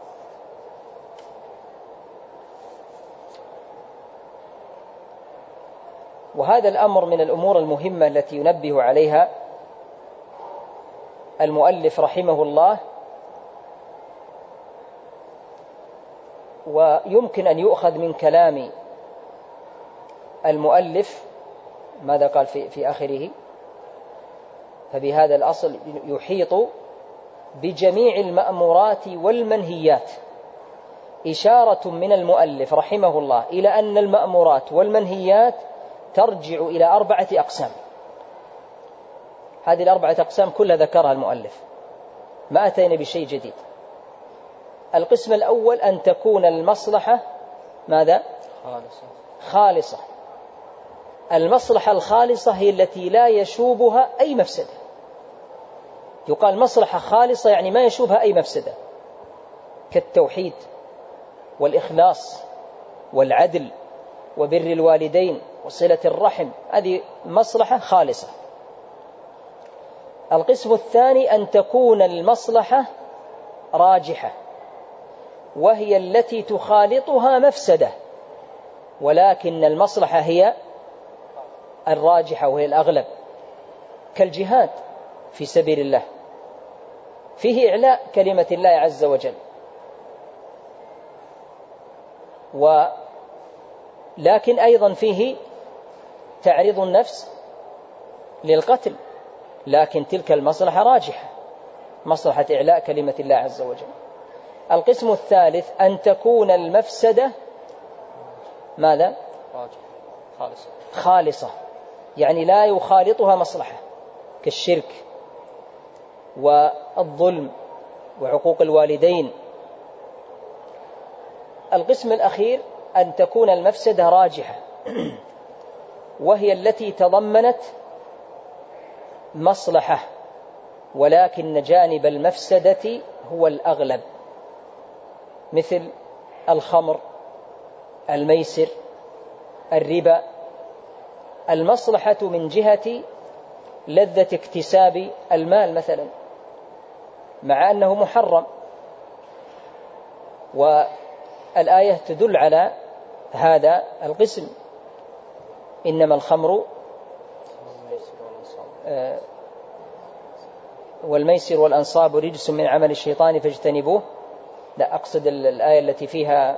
وهذا الأمر من الأمور المهمة التي ينبه عليها المؤلف رحمه الله، ويمكن أن يؤخذ من كلام المؤلف ماذا قال في, في آخره؟ فبهذا الأصل يحيط بجميع المأمورات والمنهيات، إشارة من المؤلف رحمه الله إلى أن المأمورات والمنهيات ترجع إلى أربعة أقسام. هذه الأربعة أقسام كلها ذكرها المؤلف، ما أتينا بشيء جديد. القسم الأول أن تكون المصلحة ماذا؟ خالصة. خالصة. المصلحة الخالصة هي التي لا يشوبها أي مفسدة. يقال مصلحة خالصة يعني ما يشوبها أي مفسدة، كالتوحيد والإخلاص والعدل وبر الوالدين وصلة الرحم، هذه مصلحة خالصة. القسم الثاني أن تكون المصلحة راجحة، وهي التي تخالطها مفسدة، ولكن المصلحة هي الراجحة وهي الأغلب، كالجهاد في سبيل الله، فيه إعلاء كلمة الله عز وجل، ولكن أيضا فيه تعريض النفس للقتل، لكن تلك المصلحة راجحة، مصلحة إعلاء كلمة الله عز وجل. القسم الثالث أن تكون المفسدة ماذا؟ خالصة. خالصة، يعني لا يخالطها مصلحة، كالشرك والظلم وعقوق الوالدين. القسم الأخير أن تكون المفسدة راجحة، وهي التي تضمنت مصلحة ولكن جانب المفسدة هو الأغلب، مثل الخمر، الميسر، الربا. المصلحة من جهة لذة اكتساب المال مثلا، مع أنه محرم، والآية تدل على هذا القسم: إنما الخمر والميسر والأنصاب رجس من عمل الشيطان فاجتنبوه. لا، أقصد الآية التي فيها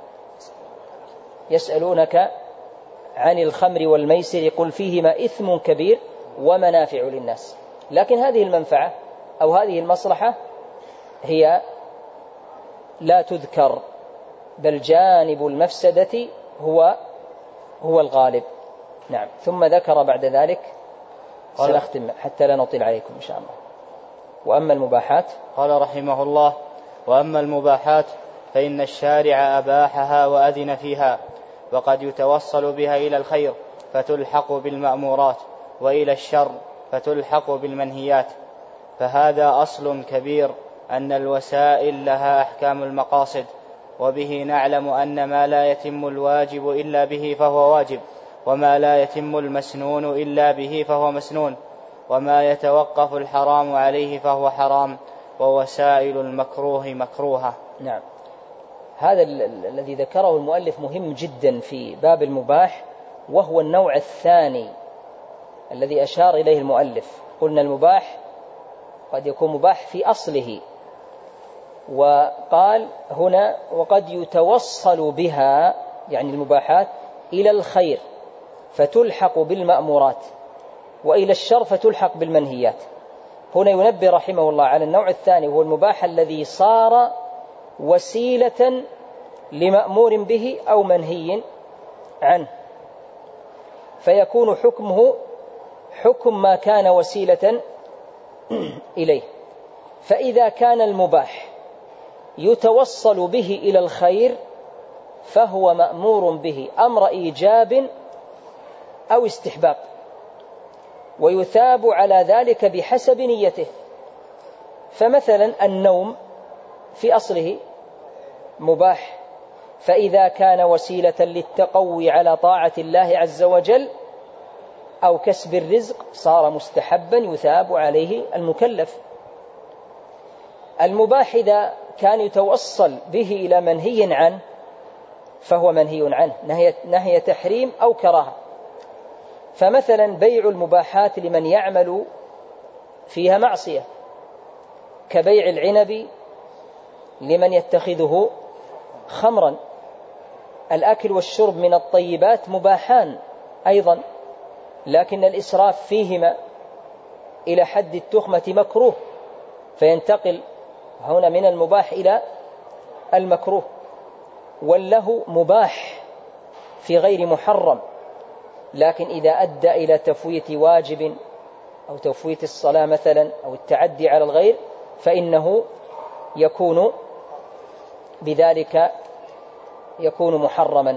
يسألونك عن الخمر والميسر قل فيهما إثم كبير ومنافع للناس. لكن هذه المنفعة أو هذه المصلحة هي لا تذكر، بل جانب المفسدة هو هو الغالب. نعم. ثم ذكر بعد ذلك سنختم حتى لا نطيل عليكم إن شاء الله. وأما المباحات قال رحمه الله: وأما المباحات فإن الشارع أباحها وأذن فيها، وقد يتوصل بها إلى الخير فتلحق بالمأمورات، وإلى الشر فتلحق بالمنهيات. فهذا أصل كبير، أن الوسائل لها أحكام المقاصد، وبه نعلم أن ما لا يتم الواجب إلا به فهو واجب، وما لا يتم المسنون إلا به فهو مسنون، وما يتوقف الحرام عليه فهو حرام، ووسائل المكروه مكروهة. نعم، هذا الذي ذكره المؤلف مهم جدا في باب المباح، وهو النوع الثاني الذي أشار إليه المؤلف. قلنا المباح قد يكون مباح في أصله، وقال هنا وقد يتوصل بها، يعني المباحات، إلى الخير فتلحق بالمأمورات، وإلى الشر فتلحق بالمنهيات. هنا ينبه رحمه الله على النوع الثاني، هو المباح الذي صار وسيلة لمأمور به أو منهي عنه، فيكون حكمه حكم ما كان وسيلة إليه. فإذا كان المباح يتوصل به إلى الخير فهو مأمور به أمر إيجاب أو استحباب، ويثاب على ذلك بحسب نيته. فمثلا النوم في أصله مباح، فإذا كان وسيلة للتقوي على طاعة الله عز وجل أو كسب الرزق صار مستحبا يثاب عليه المكلف. المباح إذا كان يتوصل به إلى منهي عنه فهو منهي عنه، نهي, نهي تحريم أو كراهة. فمثلا بيع المباحات لمن يعمل فيها معصية، كبيع العنب لمن يتخذه خمرا. الأكل والشرب من الطيبات مباحان أيضا، لكن الإسراف فيهما إلى حد التخمة مكروه، فينتقل هنا من المباح إلى المكروه. واللهو مباح في غير محرم، لكن إذا أدى إلى تفويت واجب أو تفويت الصلاة مثلا أو التعدي على الغير فإنه يكون بذلك يكون محرما.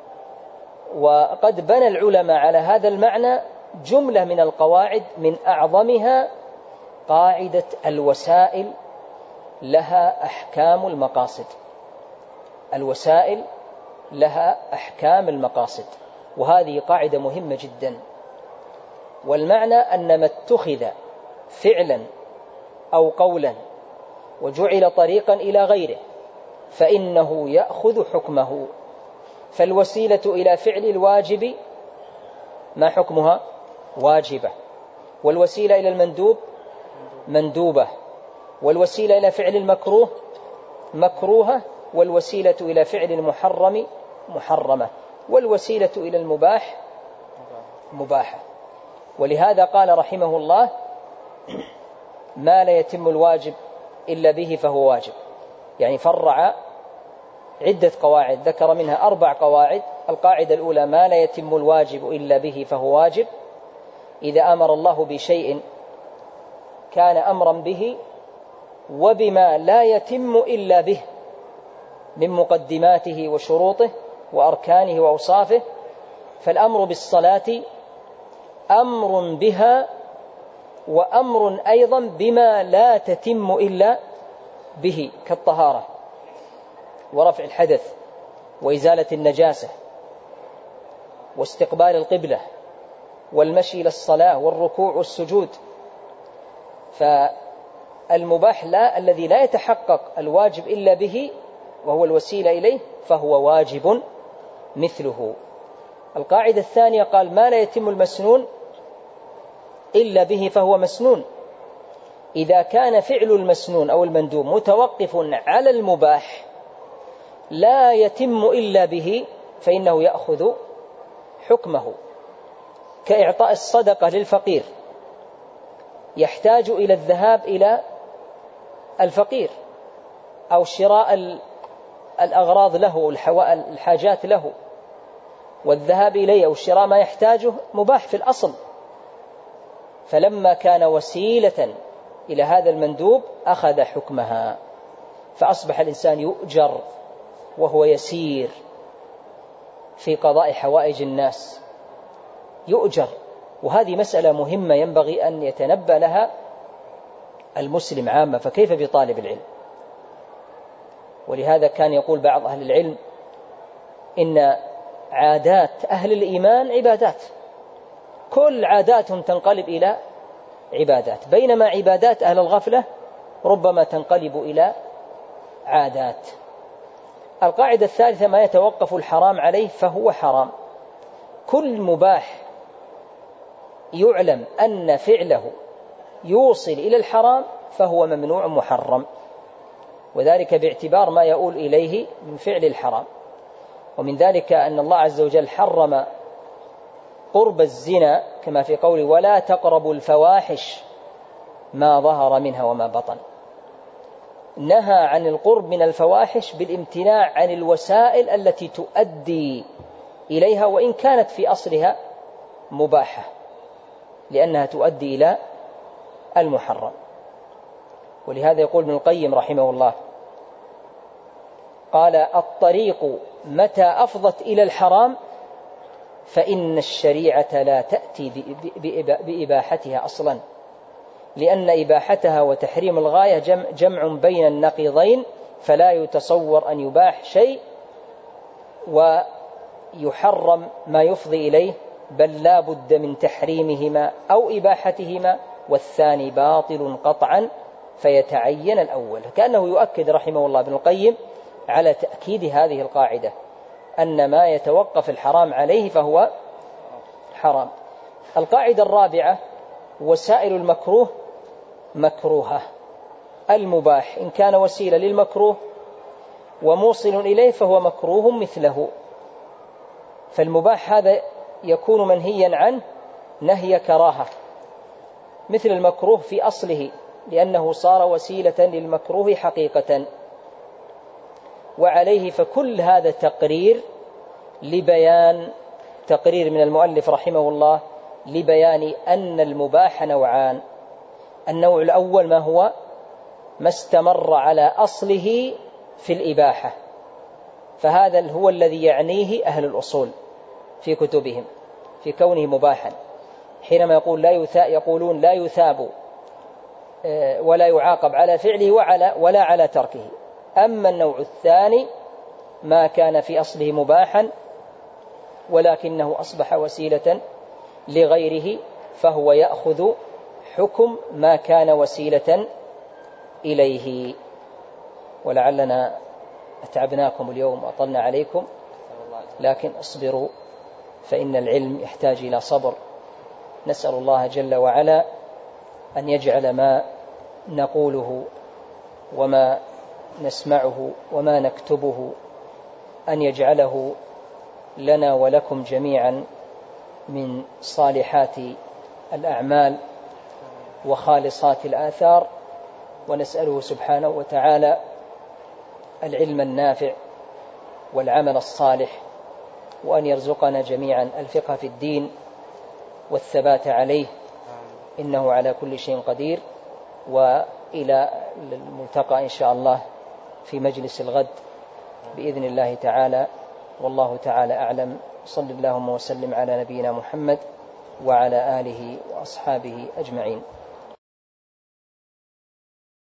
وقد بنى العلماء على هذا المعنى جملة من القواعد، من أعظمها قاعدة الوسائل لها أحكام المقاصد. الوسائل لها أحكام المقاصد، وهذه قاعدة مهمة جدا. والمعنى أن ما اتخذ فعلا أو قولا وجعل طريقا إلى غيره فإنه يأخذ حكمه. فالوسيلة إلى فعل الواجب ما حكمها؟ واجبة. والوسيلة إلى المندوب مندوبة. والوسيلة إلى فعل المكروه مكروهة. والوسيلة إلى فعل المحرم محرمة. والوسيلة إلى المباح مباحة. ولهذا قال رحمه الله: ما لا يتم الواجب إلا به فهو واجب. يعني فرع عدة قواعد، ذكر منها أربع قواعد. القاعدة الأولى: ما لا يتم الواجب إلا به فهو واجب. إذا أمر الله بشيء كان أمرا به وبما لا يتم إلا به من مقدماته وشروطه وأركانه وأوصافه. فالأمر بالصلاة أمر بها، وأمر أيضا بما لا تتم إلا به، كالطهارة ورفع الحدث وإزالة النجاسة واستقبال القبلة والمشي إلى الصلاة والركوع والسجود. فالمباح لا الذي لا يتحقق الواجب إلا به وهو الوسيلة إليه فهو واجب مثله. القاعدة الثانية قال: ما لا يتم المسنون إلا به فهو مسنون. إذا كان فعل المسنون أو المندوب متوقف على المباح لا يتم إلا به فإنه يأخذ حكمه، كإعطاء الصدقة للفقير، يحتاج إلى الذهاب إلى الفقير، أو شراء الأغراض له، الحاجات له، والذهاب إليه أو شراء ما يحتاجه مباح في الأصل. فلما كان وسيلة إلى هذا المندوب أخذ حكمها، فأصبح الإنسان يؤجر وهو يسير في قضاء حوائج الناس، يؤجر. وهذه مسألة مهمة ينبغي أن يتنبه لها المسلم عامة، فكيف بطالب العلم؟ ولهذا كان يقول بعض أهل العلم إن عادات أهل الإيمان عبادات، كل عاداتهم تنقلب إلى عبادات، بينما عبادات أهل الغفلة ربما تنقلب إلى عادات. القاعدة الثالثة: ما يتوقف الحرام عليه فهو حرام. كل مباح يعلم أن فعله يوصل إلى الحرام فهو ممنوع محرم، وذلك باعتبار ما يؤول إليه من فعل الحرام. ومن ذلك أن الله عز وجل حرم قرب الزنا كما في قوله: ولا تقربوا الفواحش ما ظهر منها وما بطن. نهى عن القرب من الفواحش بالامتناع عن الوسائل التي تؤدي إليها، وإن كانت في أصلها مباحة، لأنها تؤدي إلى المحرم. ولهذا يقول ابن القيم رحمه الله قال: الطريق متى أفضت إلى الحرام فإن الشريعة لا تأتي بإباحتها أصلا، لأن إباحتها وتحريم الغاية جمع بين النقيضين، فلا يتصور أن يباح شيء ويحرم ما يفضي إليه، بل لا بد من تحريمهما أو إباحتهما، والثاني باطل قطعا فيتعين الأول. كأنه يؤكد رحمه الله ابن القيم على تأكيد هذه القاعدة، أن ما يتوقف الحرام عليه فهو حرام. القاعدة الرابعة: وسائل المكروه مكروهة. المباح إن كان وسيلة للمكروه وموصل إليه فهو مكروه مثله. فالمباح هذا يكون منهيا عنه نهي كراهة، مثل المكروه في أصله، لأنه صار وسيلة للمكروه حقيقة. وعليه فكل هذا تقرير لبيان تقرير من المؤلف رحمه الله لبيان أن المباح نوعان. النوع الأول ما هو ما استمر على أصله في الإباحة، فهذا هو الذي يعنيه أهل الأصول في كتبهم في كونه مباحا، حينما يقول لا يثاب يقولون لا يثاب ولا يعاقب على فعله وعلى ولا على تركه. أما النوع الثاني ما كان في أصله مباحا ولكنه أصبح وسيلة لغيره، فهو يأخذ حكم ما كان وسيلة إليه. ولعلنا أتعبناكم اليوم وأطلنا عليكم، لكن اصبروا فإن العلم يحتاج إلى صبر. نسأل الله جل وعلا أن يجعل ما نقوله وما نسمعه وما نكتبه أن يجعله لنا ولكم جميعا من صالحات الأعمال وخالصات الآثار، ونسأله سبحانه وتعالى العلم النافع والعمل الصالح، وأن يرزقنا جميعا الفقه في الدين والثبات عليه، إنه على كل شيء قدير. وإلى الملتقى إن شاء الله في مجلس الغد بإذن الله تعالى، والله تعالى أعلم. صلى اللهم وسلم على نبينا محمد وعلى آله وأصحابه أجمعين.